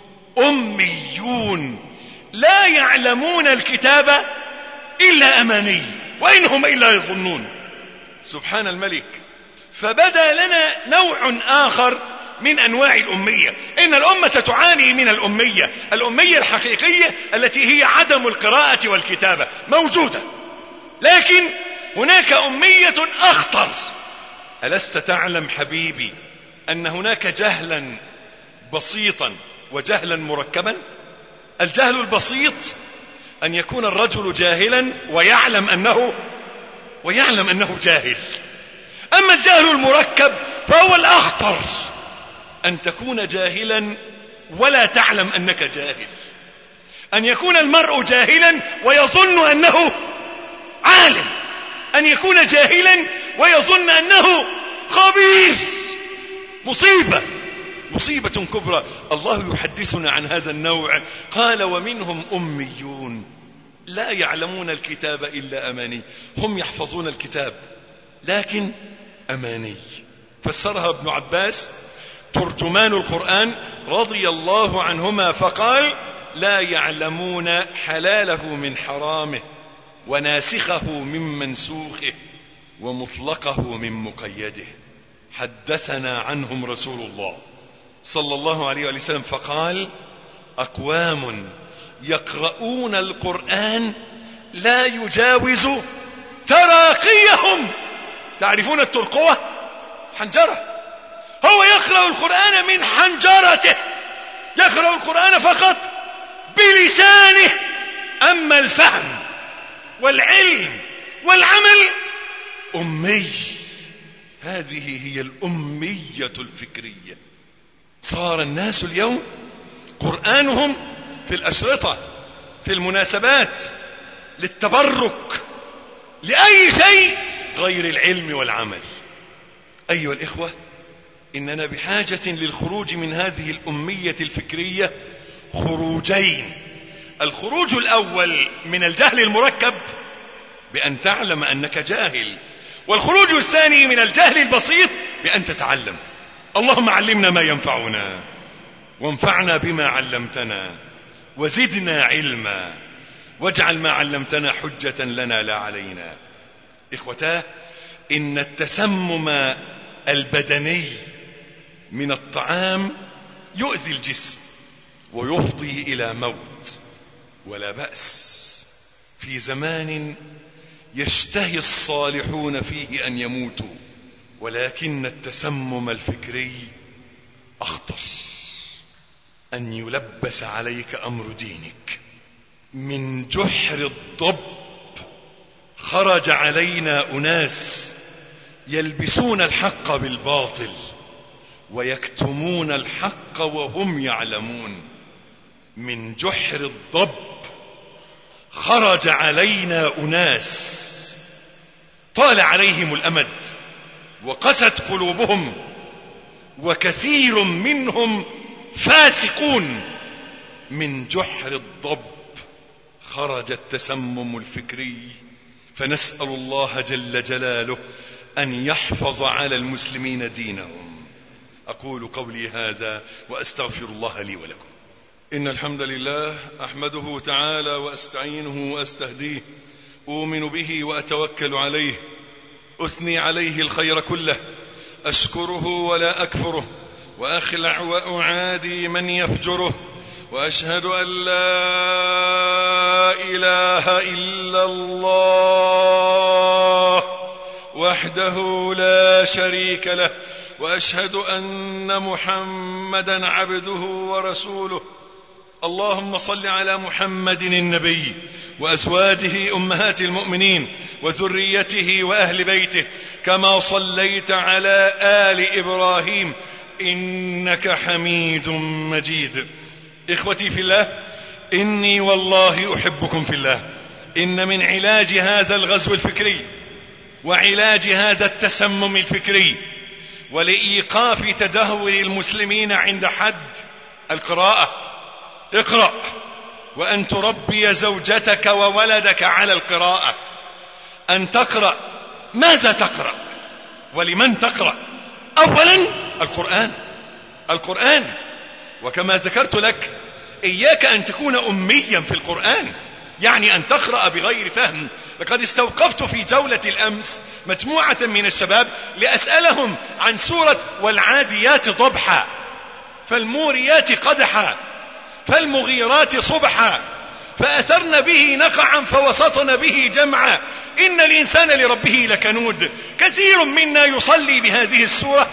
أميون لا يعلمون الكتاب إلا أماني وإنهم إلا يظنون. سبحان الملك. فبدأ لنا نوع آخر من أنواع الأمية. إن الأمة تعاني من الأمية، الأمية الحقيقية التي هي عدم القراءة والكتابة موجودة، لكن هناك أمية أخطر. ألست تعلم حبيبي أن هناك جهلا بسيطا وجهلا مركبا؟ الجهل البسيط أن يكون الرجل جاهلا ويعلم أنه ويعلم أنه جاهل. أما الجهل المركب فهو الأخطر، أن تكون جاهلا ولا تعلم أنك جاهل. أن يكون المرء جاهلا ويظن أنه عالم، أن يكون جاهلا ويظن أنه خبير. مصيبة مصيبة كبرى. الله يحدثنا عن هذا النوع. قال: ومنهم أميون لا يعلمون الكتاب إلا أماني. هم يحفظون الكتاب لكن أماني. فسرها ابن عباس ترجمان القرآن رضي الله عنهما فقال: لا يعلمون حلاله من حرامه وناسخه من منسوخه ومطلقه من مقيده. حدثنا عنهم رسول الله صلى الله عليه وسلم فقال: أقوام يقرؤون القرآن لا يجاوز تراقيهم. تعرفون الترقوة؟ حنجرة. هو يقرأ القرآن من حنجرته، يقرأ القرآن فقط بلسانه، أما الفهم والعلم والعمل أمي. هذه هي الأمية الفكرية. صار الناس اليوم قرآنهم في الأشرطة، في المناسبات، للتبرك، لأي شيء غير العلم والعمل. أيها الإخوة، إننا بحاجة للخروج من هذه الأمية الفكرية خروجين. الخروج الأول من الجهل المركب بأن تعلم أنك جاهل، والخروج الثاني من الجهل البسيط بأن تتعلم. اللهم علمنا ما ينفعنا وانفعنا بما علمتنا وزدنا علما واجعل ما علمتنا حجة لنا لا علينا. إخوتاه، إن التسمم البدني من الطعام يؤذي الجسم ويفضي إلى موت، ولا بأس في زمان يشتهي الصالحون فيه أن يموتوا، ولكن التسمم الفكري أخطر. أن يلبس عليك أمر دينك. من جحر الضب خرج علينا أناس يلبسون الحق بالباطل ويكتمون الحق وهم يعلمون. من جحر الضب خرج علينا أناس طال عليهم الأمد وقست قلوبهم، وكثير منهم فاسقون. من جحر الضب خرج التسمم الفكري، فنسأل الله جل جلاله أن يحفظ على المسلمين دينهم. أقول قولي هذا وأستغفر الله لي ولكم. إن الحمد لله أحمده تعالى وأستعينه وأستهديه، أؤمن به وأتوكل عليه، أثني عليه الخير كله، أشكره ولا أكفره، وأخلع وأعادي من يفجره، وأشهد أن لا إله إلا الله وحده لا شريك له، وأشهد أن محمدا عبده ورسوله. اللهم صل على محمد النبي وأزواجه أمهات المؤمنين وذريته وأهل بيته، كما صليت على آل إبراهيم إنك حميد مجيد. إخوتي في الله، إني والله أحبكم في الله. إن من علاج هذا الغزو الفكري وعلاج هذا التسمم الفكري ولإيقاف تدهور المسلمين عند حد القراءة. اقرأ، وأن تربي زوجتك وولدك على القراءة. أن تقرأ. ماذا تقرأ ولمن تقرأ؟ أولا القرآن. القرآن. وكما ذكرت لك، إياك أن تكون أميا في القرآن، يعني أن تقرأ بغير فهم. لقد استوقفت في جولة الأمس مجموعة من الشباب لأسألهم عن سورة والعاديات ضبحا، فالموريات قدحا، فالمغيرات صبحا، فأثرن به نقعا فوسطن به جمعا، إن الإنسان لربه لكنود. كثير منا يصلي بهذه السورة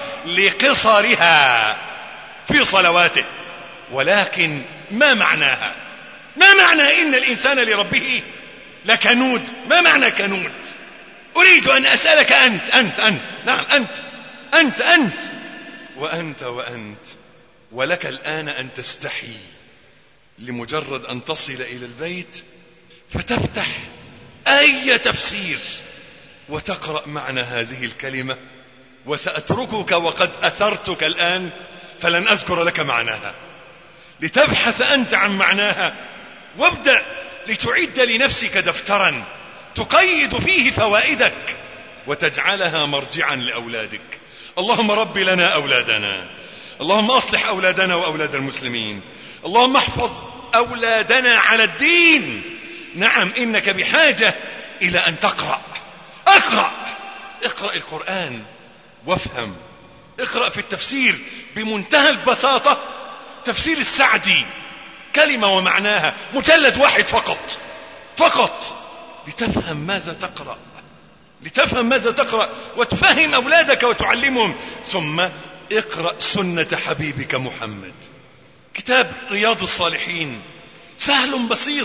لقصرها في صلواته، ولكن ما معناها؟ ما معنى إن الإنسان لربه لكنود؟ ما معنى كنود؟ أريد أن أسألك أنت أنت أنت نعم أنت أنت أنت وأنت وأنت ولك الآن أن تستحي لمجرد أن تصل إلى البيت فتفتح أي تفسير وتقرأ معنى هذه الكلمة، وسأتركك وقد أثرتك الآن فلن أذكر لك معناها، لتبحث أنت عن معناها، وابدأ لتعد لنفسك دفترا تقيد فيه فوائدك وتجعلها مرجعا لأولادك. اللهم رب لنا أولادنا، اللهم أصلح أولادنا وأولاد المسلمين، اللهم احفظ أولادنا على الدين. نعم إنك بحاجة إلى أن تقرأ. اقرأ اقرأ القرآن وافهم. اقرأ في التفسير بمنتهى البساطة، تفسير السعدي كلمة ومعناها، مجلد واحد فقط فقط لتفهم ماذا تقرأ، لتفهم ماذا تقرأ وتفهم أولادك وتعلمهم. ثم اقرأ سنة حبيبك محمد. كتاب رياض الصالحين سهل بسيط،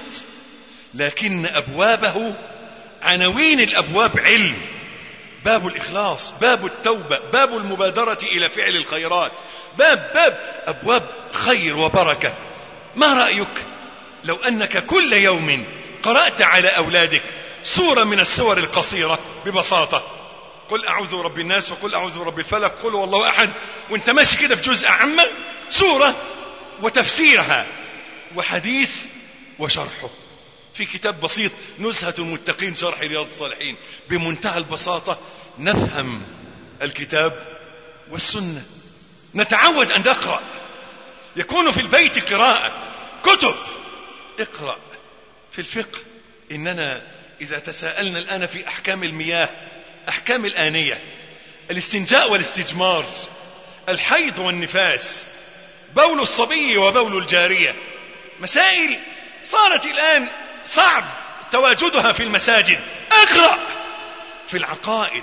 لكن أبوابه عناوين الأبواب علم. باب الإخلاص، باب التوبة، باب المبادرة إلى فعل الخيرات، باب باب أبواب خير وبركة. ما رأيك لو أنك كل يوم قرأت على أولادك سورة من السور القصيرة ببساطة؟ قل أعوذ برب الناس، وقل أعوذ برب الفلق، قل والله أحد، وانت ماشي كده في جزء عامة، سورة وتفسيرها وحديث وشرحه في كتاب بسيط، نزهة المتقين شرح رياض الصالحين. بمنتهى البساطة نفهم الكتاب والسنة، نتعود أن نقرأ، يكون في البيت قراءة كتب. اقرأ في الفقه. إننا إذا تساءلنا الآن في أحكام المياه، أحكام الآنية، الاستنجاء والاستجمار، الحيض والنفاس، بول الصبي وبول الجارية، مسائل صارت الآن صعب تواجدها في المساجد. اقرأ في العقائد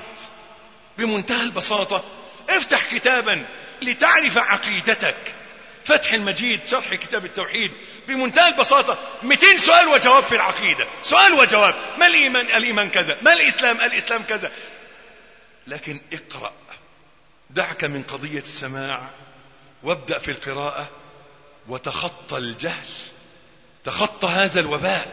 بمنتهى البساطة. افتح كتابا لتعرف عقيدتك، فتح المجيد شرح كتاب التوحيد بمنتهى البساطة، مئتين سؤال وجواب في العقيدة، سؤال وجواب. ما الإيمان؟ الإيمان كذا. ما الإسلام؟ الإسلام كذا. لكن اقرأ، دعك من قضية السماع وابدأ في القراءة وتخطى الجهل، تخطى هذا الوباء،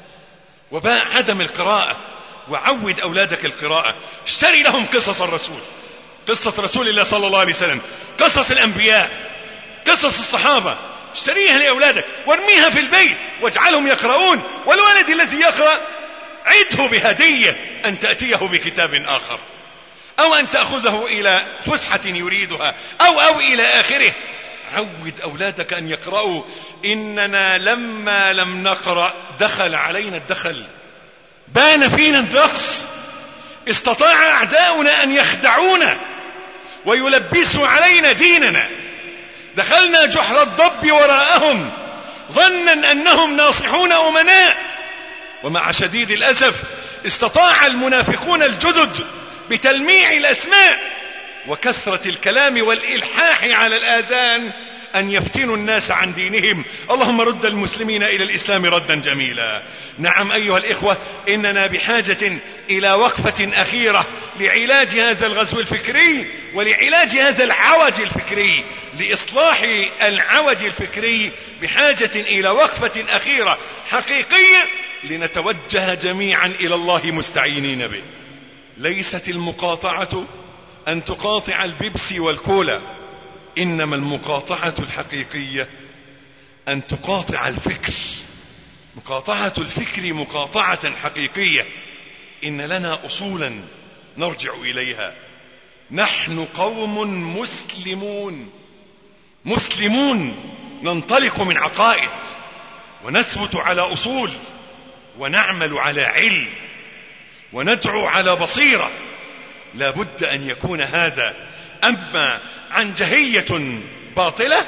وباء عدم القراءة، وعود أولادك القراءة. اشتري لهم قصص الرسول، قصة رسول الله صلى الله عليه وسلم، قصص الأنبياء، قصص الصحابة، اشتريها لأولادك وارميها في البيت واجعلهم يقرؤون. والولد الذي يقرأ عده بهدية، أن تأتيه بكتاب آخر، أو أن تأخذه إلى فسحة يريدها، أو أو إلى آخره. عود أولادك أن يقرأوا. إننا لما لم نقرأ دخل علينا الدخل، بان فينا النقص، استطاع أعداؤنا أن يخدعونا ويلبسوا علينا ديننا. دخلنا جحر الضب وراءهم ظنا أنهم ناصحون أمناء. ومع شديد الأسف استطاع المنافقون الجدد بتلميع الأسماء وكثرة الكلام والإلحاح على الآذان أن يفتنوا الناس عن دينهم. اللهم رد المسلمين إلى الإسلام ردا جميلا. نعم أيها الإخوة، إننا بحاجة إلى وقفة أخيرة لعلاج هذا الغزو الفكري ولعلاج هذا العوج الفكري. لإصلاح العوج الفكري بحاجة إلى وقفة أخيرة حقيقية لنتوجه جميعا إلى الله مستعينين به. ليست المقاطعة أن تقاطع البيبسي والكولا، إنما المقاطعة الحقيقية أن تقاطع الفكر. مقاطعة الفكر مقاطعة حقيقية. إن لنا أصولا نرجع إليها. نحن قوم مسلمون، مسلمون ننطلق من عقائد ونثبت على أصول ونعمل على علم وندعو على بصيرة. لا بد أن يكون هذا. أما عن جهية باطلة،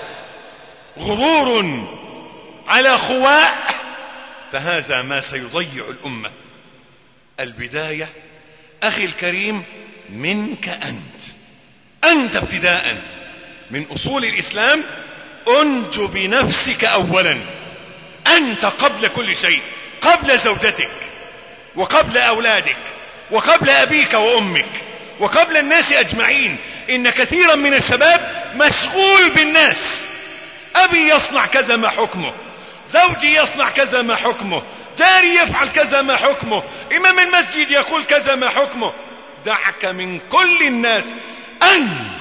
غرور على خواء، فهذا ما سيضيع الأمة. البداية أخي الكريم منك أنت، أنت ابتداء من أصول الإسلام. أنج بنفسك أولا، أنت قبل كل شيء، قبل زوجتك وقبل أولادك وقبل أبيك وأمك وقبل الناس أجمعين. إن كثيرا من الشباب مشغول بالناس. أبي يصنع كذا ما حكمه، زوجي يصنع كذا ما حكمه، جاري يفعل كذا ما حكمه، إمام المسجد يقول كذا ما حكمه. دعك من كل الناس أنت.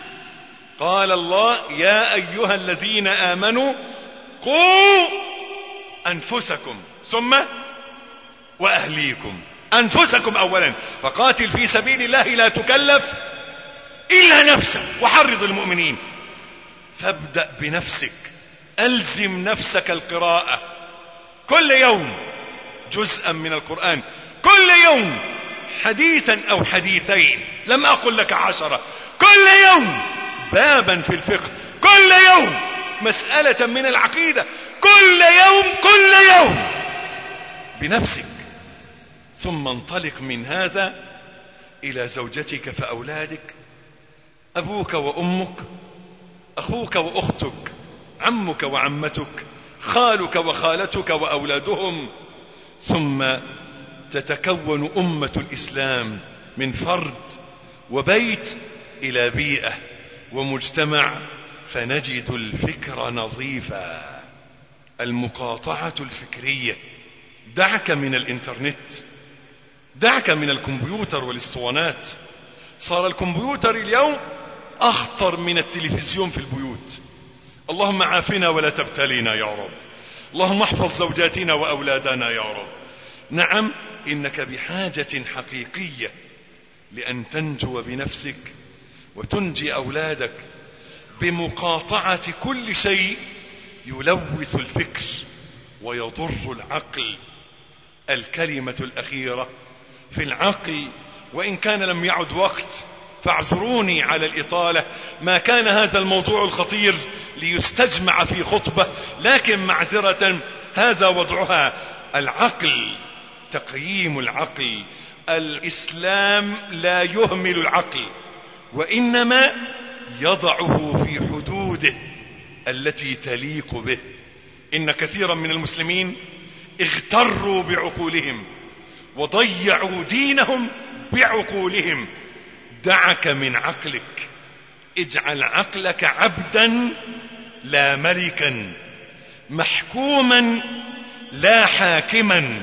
قال الله: يا أيها الذين آمنوا قوا أنفسكم ثم وأهليكم أنفسكم أولا، فقاتل في سبيل الله لا تكلف إلا نفسك وحرض المؤمنين. فابدأ بنفسك، ألزم نفسك القراءة كل يوم جزءا من القرآن، كل يوم حديثا أو حديثين، لم أقل لك عشرة، كل يوم بابا في الفقه، كل يوم مسألة من العقيدة، كل يوم كل يوم بنفسك. ثم انطلق من هذا إلى زوجتك فأولادك، أبوك وأمك، أخوك وأختك، عمك وعمتك، خالك وخالتك وأولادهم. ثم تتكون أمة الإسلام من فرد وبيت إلى بيئة ومجتمع، فنجد الفكر نظيفا. المقاطعة الفكرية. دعك من الإنترنت، دعك من الكمبيوتر والاسطوانات. صار الكمبيوتر اليوم أخطر من التلفزيون في البيوت. اللهم عافنا ولا تبتلينا يا رب، اللهم احفظ زوجاتنا وأولادنا يا رب. نعم، إنك بحاجة حقيقية لأن تنجو بنفسك وتنجي أولادك بمقاطعة كل شيء يلوث الفكر ويضر العقل. الكلمة الأخيرة في العقل، وإن كان لم يعد وقت فاعذروني على الإطالة، ما كان هذا الموضوع الخطير ليستجمع في خطبة، لكن معذرة هذا وضعها. العقل، تقييم العقل. الإسلام لا يهمل العقل، وإنما يضعه في حدوده التي تليق به. إن كثيرا من المسلمين اغتروا بعقولهم وضيعوا دينهم بعقولهم. دعك من عقلك، اجعل عقلك عبدا لا ملكا، محكوما لا حاكما،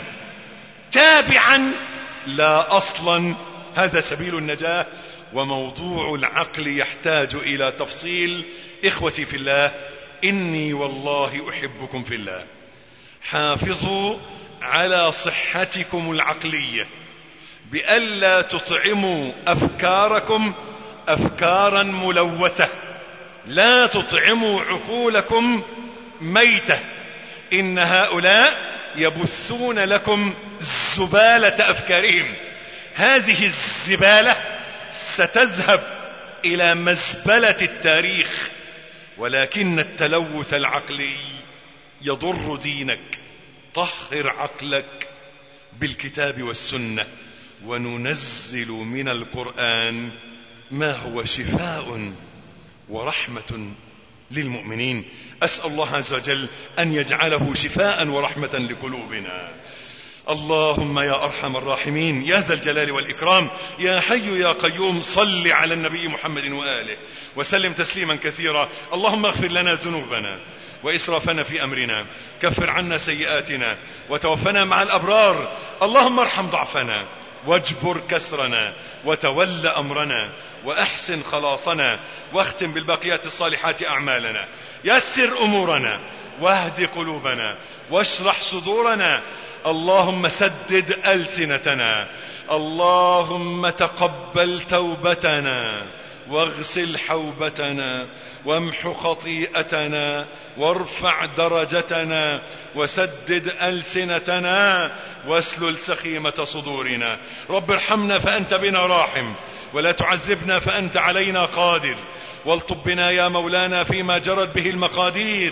تابعا لا اصلا. هذا سبيل النجاة. وموضوع العقل يحتاج الى تفصيل. اخوتي في الله، اني والله احبكم في الله. حافظوا على صحتكم العقلية بألا تطعموا أفكاركم أفكارا ملوثة. لا تطعموا عقولكم ميتة. إن هؤلاء يبثون لكم زبالة أفكارهم. هذه الزبالة ستذهب إلى مزبلة التاريخ، ولكن التلوث العقلي يضر دينك. طهر عقلك بالكتاب والسنة، وننزل من القرآن ما هو شفاء ورحمة للمؤمنين. أسأل الله عز وجل أن يجعله شفاء ورحمة لقلوبنا. اللهم يا أرحم الراحمين، يا ذا الجلال والإكرام، يا حي يا قيوم، صل على النبي محمد وآله وسلم تسليما كثيرا. اللهم اغفر لنا ذنوبنا وإسرافنا في أمرنا، كفر عنا سيئاتنا، وتوفنا مع الأبرار. اللهم ارحم ضعفنا واجبر كسرنا، وتول أمرنا، وأحسن خلاصنا، واختم بالباقيات الصالحات أعمالنا. يسر أمورنا، واهد قلوبنا، واشرح صدورنا. اللهم سدد ألسنتنا. اللهم تقبل توبتنا، واغسل حوبتنا، وامح خطيئتنا، وارفع درجتنا، وسدد ألسنتنا، واسلل سخيمة صدورنا. رب ارحمنا فأنت بنا راحم، ولا تعذبنا فأنت علينا قادر، والطب بنا يا مولانا فيما جرت به المقادير.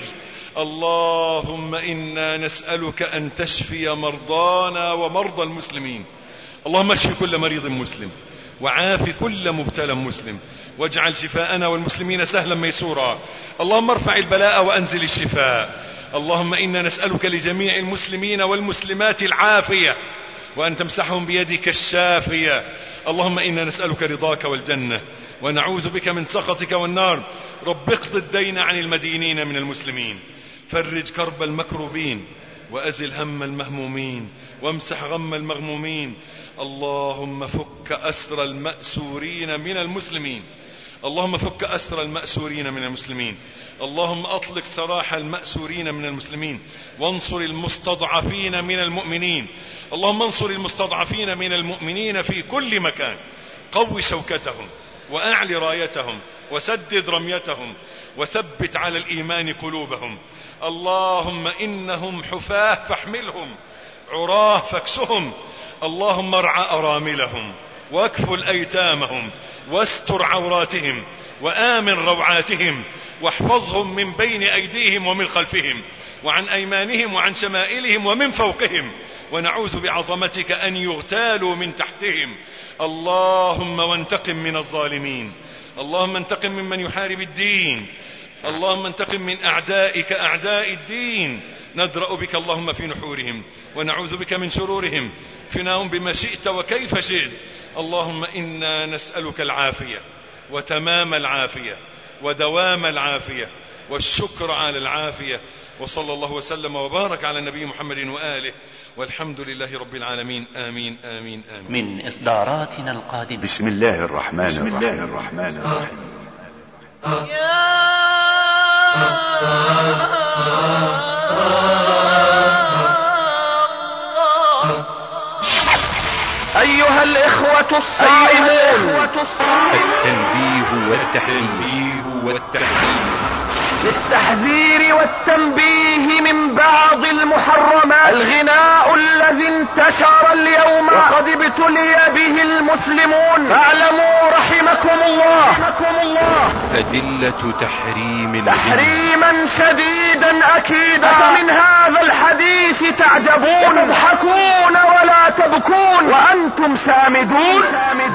اللهم إنا نسألك أن تشفي مرضانا ومرضى المسلمين. اللهم اشف كل مريض مسلم، وعاف كل مبتلى مسلم، واجعل شفاءنا والمسلمين سهلا ميسورا. اللهم ارفع البلاء وأنزل الشفاء. اللهم إنا نسألك لجميع المسلمين والمسلمات العافية، وأن تمسحهم بيدك الشافية. اللهم إنا نسألك رضاك والجنة، ونعوذ بك من سخطك والنار. رب اقض الدين عن المدينين من المسلمين، فرج كرب المكروبين، وأزل هم المهمومين، وامسح غم المغمومين. اللهم فك أسر المأسورين من المسلمين. اللهم فك أسر المأسورين من المسلمين. اللهم أطلق سراح المأسورين من المسلمين، وانصر المستضعفين من المؤمنين. اللهم انصر المستضعفين من المؤمنين في كل مكان، قوي شوكتهم وأعل رايتهم وسدد رميتهم وثبت على الإيمان قلوبهم. اللهم إنهم حفاة فاحملهم، عراه فاكسهم. اللهم ارعى أراملهم واكفل أيتامهم واستر عوراتهم وآمن روعاتهم، واحفظهم من بين أيديهم ومن خلفهم وعن أيمانهم وعن شمائلهم ومن فوقهم، ونعوذ بعظمتك أن يغتالوا من تحتهم. اللهم وانتقم من الظالمين، اللهم انتقم ممن يحارب الدين، اللهم انتقم من أعدائك أعداء الدين. ندرأ بك اللهم في نحورهم ونعوذ بك من شرورهم، فناهم بما شئت وكيف شئت. اللهم إنا نسألك العافية وتمام العافية ودوام العافية والشكر على العافية. وصلى الله وسلم وبارك على النبي محمد وآله، والحمد لله رب العالمين. آمين آمين آمين. من إصداراتنا القادمة. بسم الله الرحمن بسم الرحيم. الله الرحمن الرحيم. أيها الإخوة الصائمون، التنبيه والتحذير والتحذير للتحذير والتنبيه من بعض المحرمات. الغناء الذي انتشر اليوم وقد ابتلي به المسلمون، فاعلموا رحمكم الله رحمكم الله أدلة تحريم تحريما شديدا أكيدا. أفمن هذا الحديث تعجبون، تضحكون ولا تبكون وأنتم سامدون.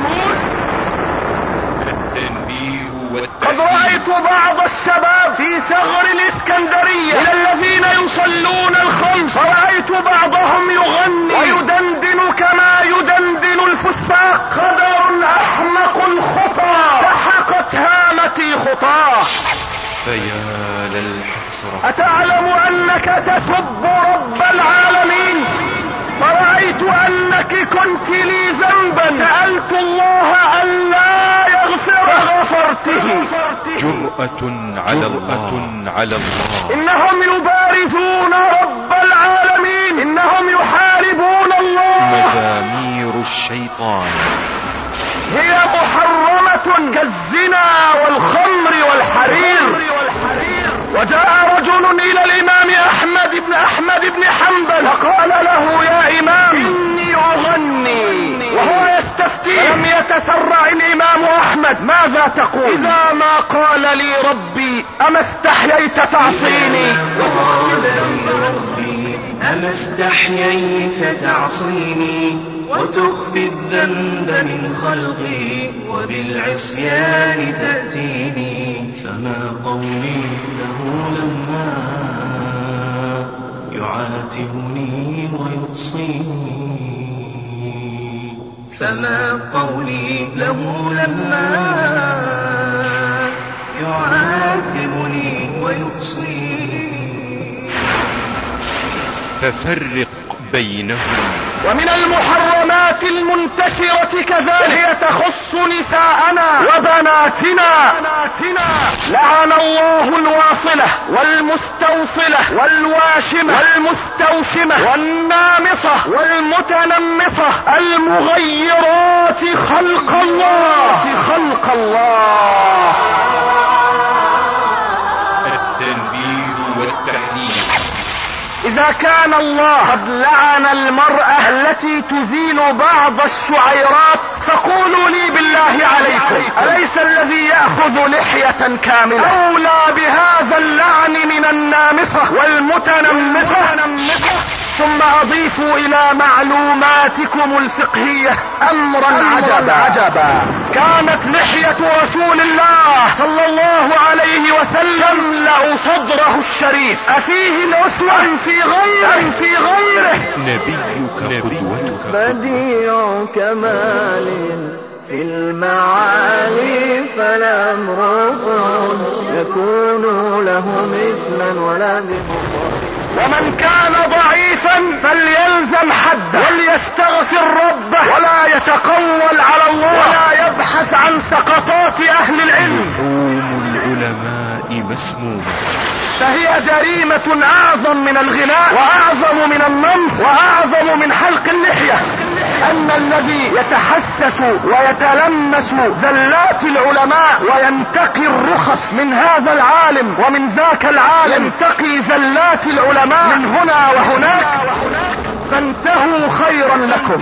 قد رأيت بعض الشباب في ثغر الإسكندرية من الذين يصلون الخمس، فرأيت بعضهم يغني ويدندن كما يدندن الفساق. قدر أحمق الخطى، سحقت هامتي خطاه. فيا للحسرة. أتعلم أنك تسب رب العالمين؟ فرأيت أنك كنت لي ذنبا، سألت الله أن لا يغفر غفرته. جرأة على الله على الله. إنهم يبارزون رب العالمين، إنهم يحاربون الله. مزامير الشيطان هي محرمة كالزنا والخمر والحرير. وجاء رجل إلى الإمام أحمد بن أحمد بن حنبل فقال له: يا إمام إني أغني، وهو يستفتيه. لم يتسرع الإمام أحمد: ماذا تقول؟ إذا ما قال لي ربي: أما استحييت تعصيني؟ أما استحييت تعصيني وتخفي الذنب من خلقي وبالعصيان تأتيني؟ فما قولي له لما يعاتبني ويقصيني؟ فما قولي له لما يعاتبني ويقصيني؟ ففرق بينهم. ومن المحرمات المنتشرة كذلك هي تخص نساءنا وبناتنا. لعن الله الواصلة والمستوصلة والواشمة والمستوشمة والنامصة والمتنمصة المغيرات خلق الله خلق الله. التنبيه والتحذير. إذا كان الله قد لعن المرأة التي تزيل بعض الشعيرات، فقولوا لي بالله عليكم، أليس الذي يأخذ لحية كاملة أولى بهذا اللعن من النامصة والمتنمصة؟ ثم أضيفوا إلى معلوماتكم الفقهية أمرا عجبا عجبا. كانت لحية رسول الله صلى الله عليه وسلم تملأ صدره الشريف. أفيه الأسوة أم في غيره أم في غيره؟ نبيك قدوتك بديع كمال في المعالي، فلا امرؤ يكون له مثلا ولا بفضل. ومن كان ضعيفا فليلزم حده وليستغفر ربه ولا يتقول على الله ولا يبحث عن سقطات اهل العلم. لحوم العلماء مسمومة، فهي جريمة اعظم من الغناء واعظم من النمص واعظم من حلق اللحية. يتحسس ويتلمس ذلات العلماء وينتقي الرخص من هذا العالم ومن ذاك العالم، ينتقي ذلات العلماء من هنا وهناك، فانتهوا خيرا لكم،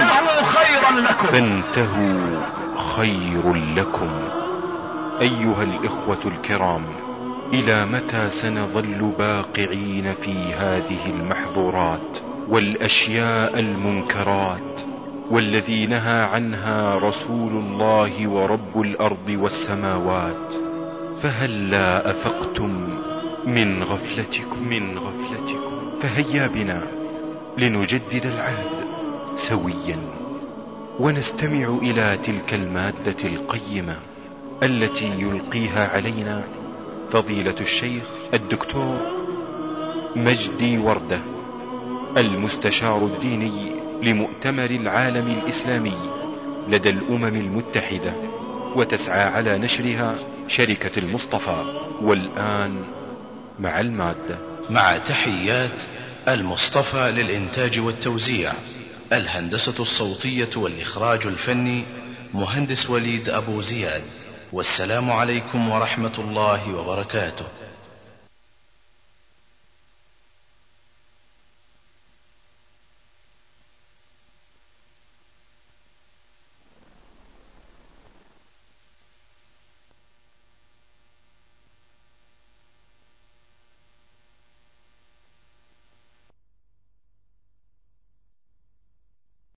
فانتهوا خير لكم. أيها الإخوة الكرام، إلى متى سنظل باقعين في هذه المحظورات والأشياء المنكرات والذي نهى عنها رسول الله ورب الأرض والسماوات؟ فهلا أفقتم من غفلتكم من غفلتكم فهيا بنا لنجدد العهد سويا ونستمع إلى تلك المادة القيمة التي يلقيها علينا فضيلة الشيخ الدكتور مجدي وردة، المستشار الديني لمؤتمر العالم الإسلامي لدى الأمم المتحدة، وتسعى على نشرها شركة المصطفى. والآن مع المادة. مع تحيات المصطفى للإنتاج والتوزيع، الهندسة الصوتية والإخراج الفني مهندس وليد أبو زياد. والسلام عليكم ورحمة الله وبركاته.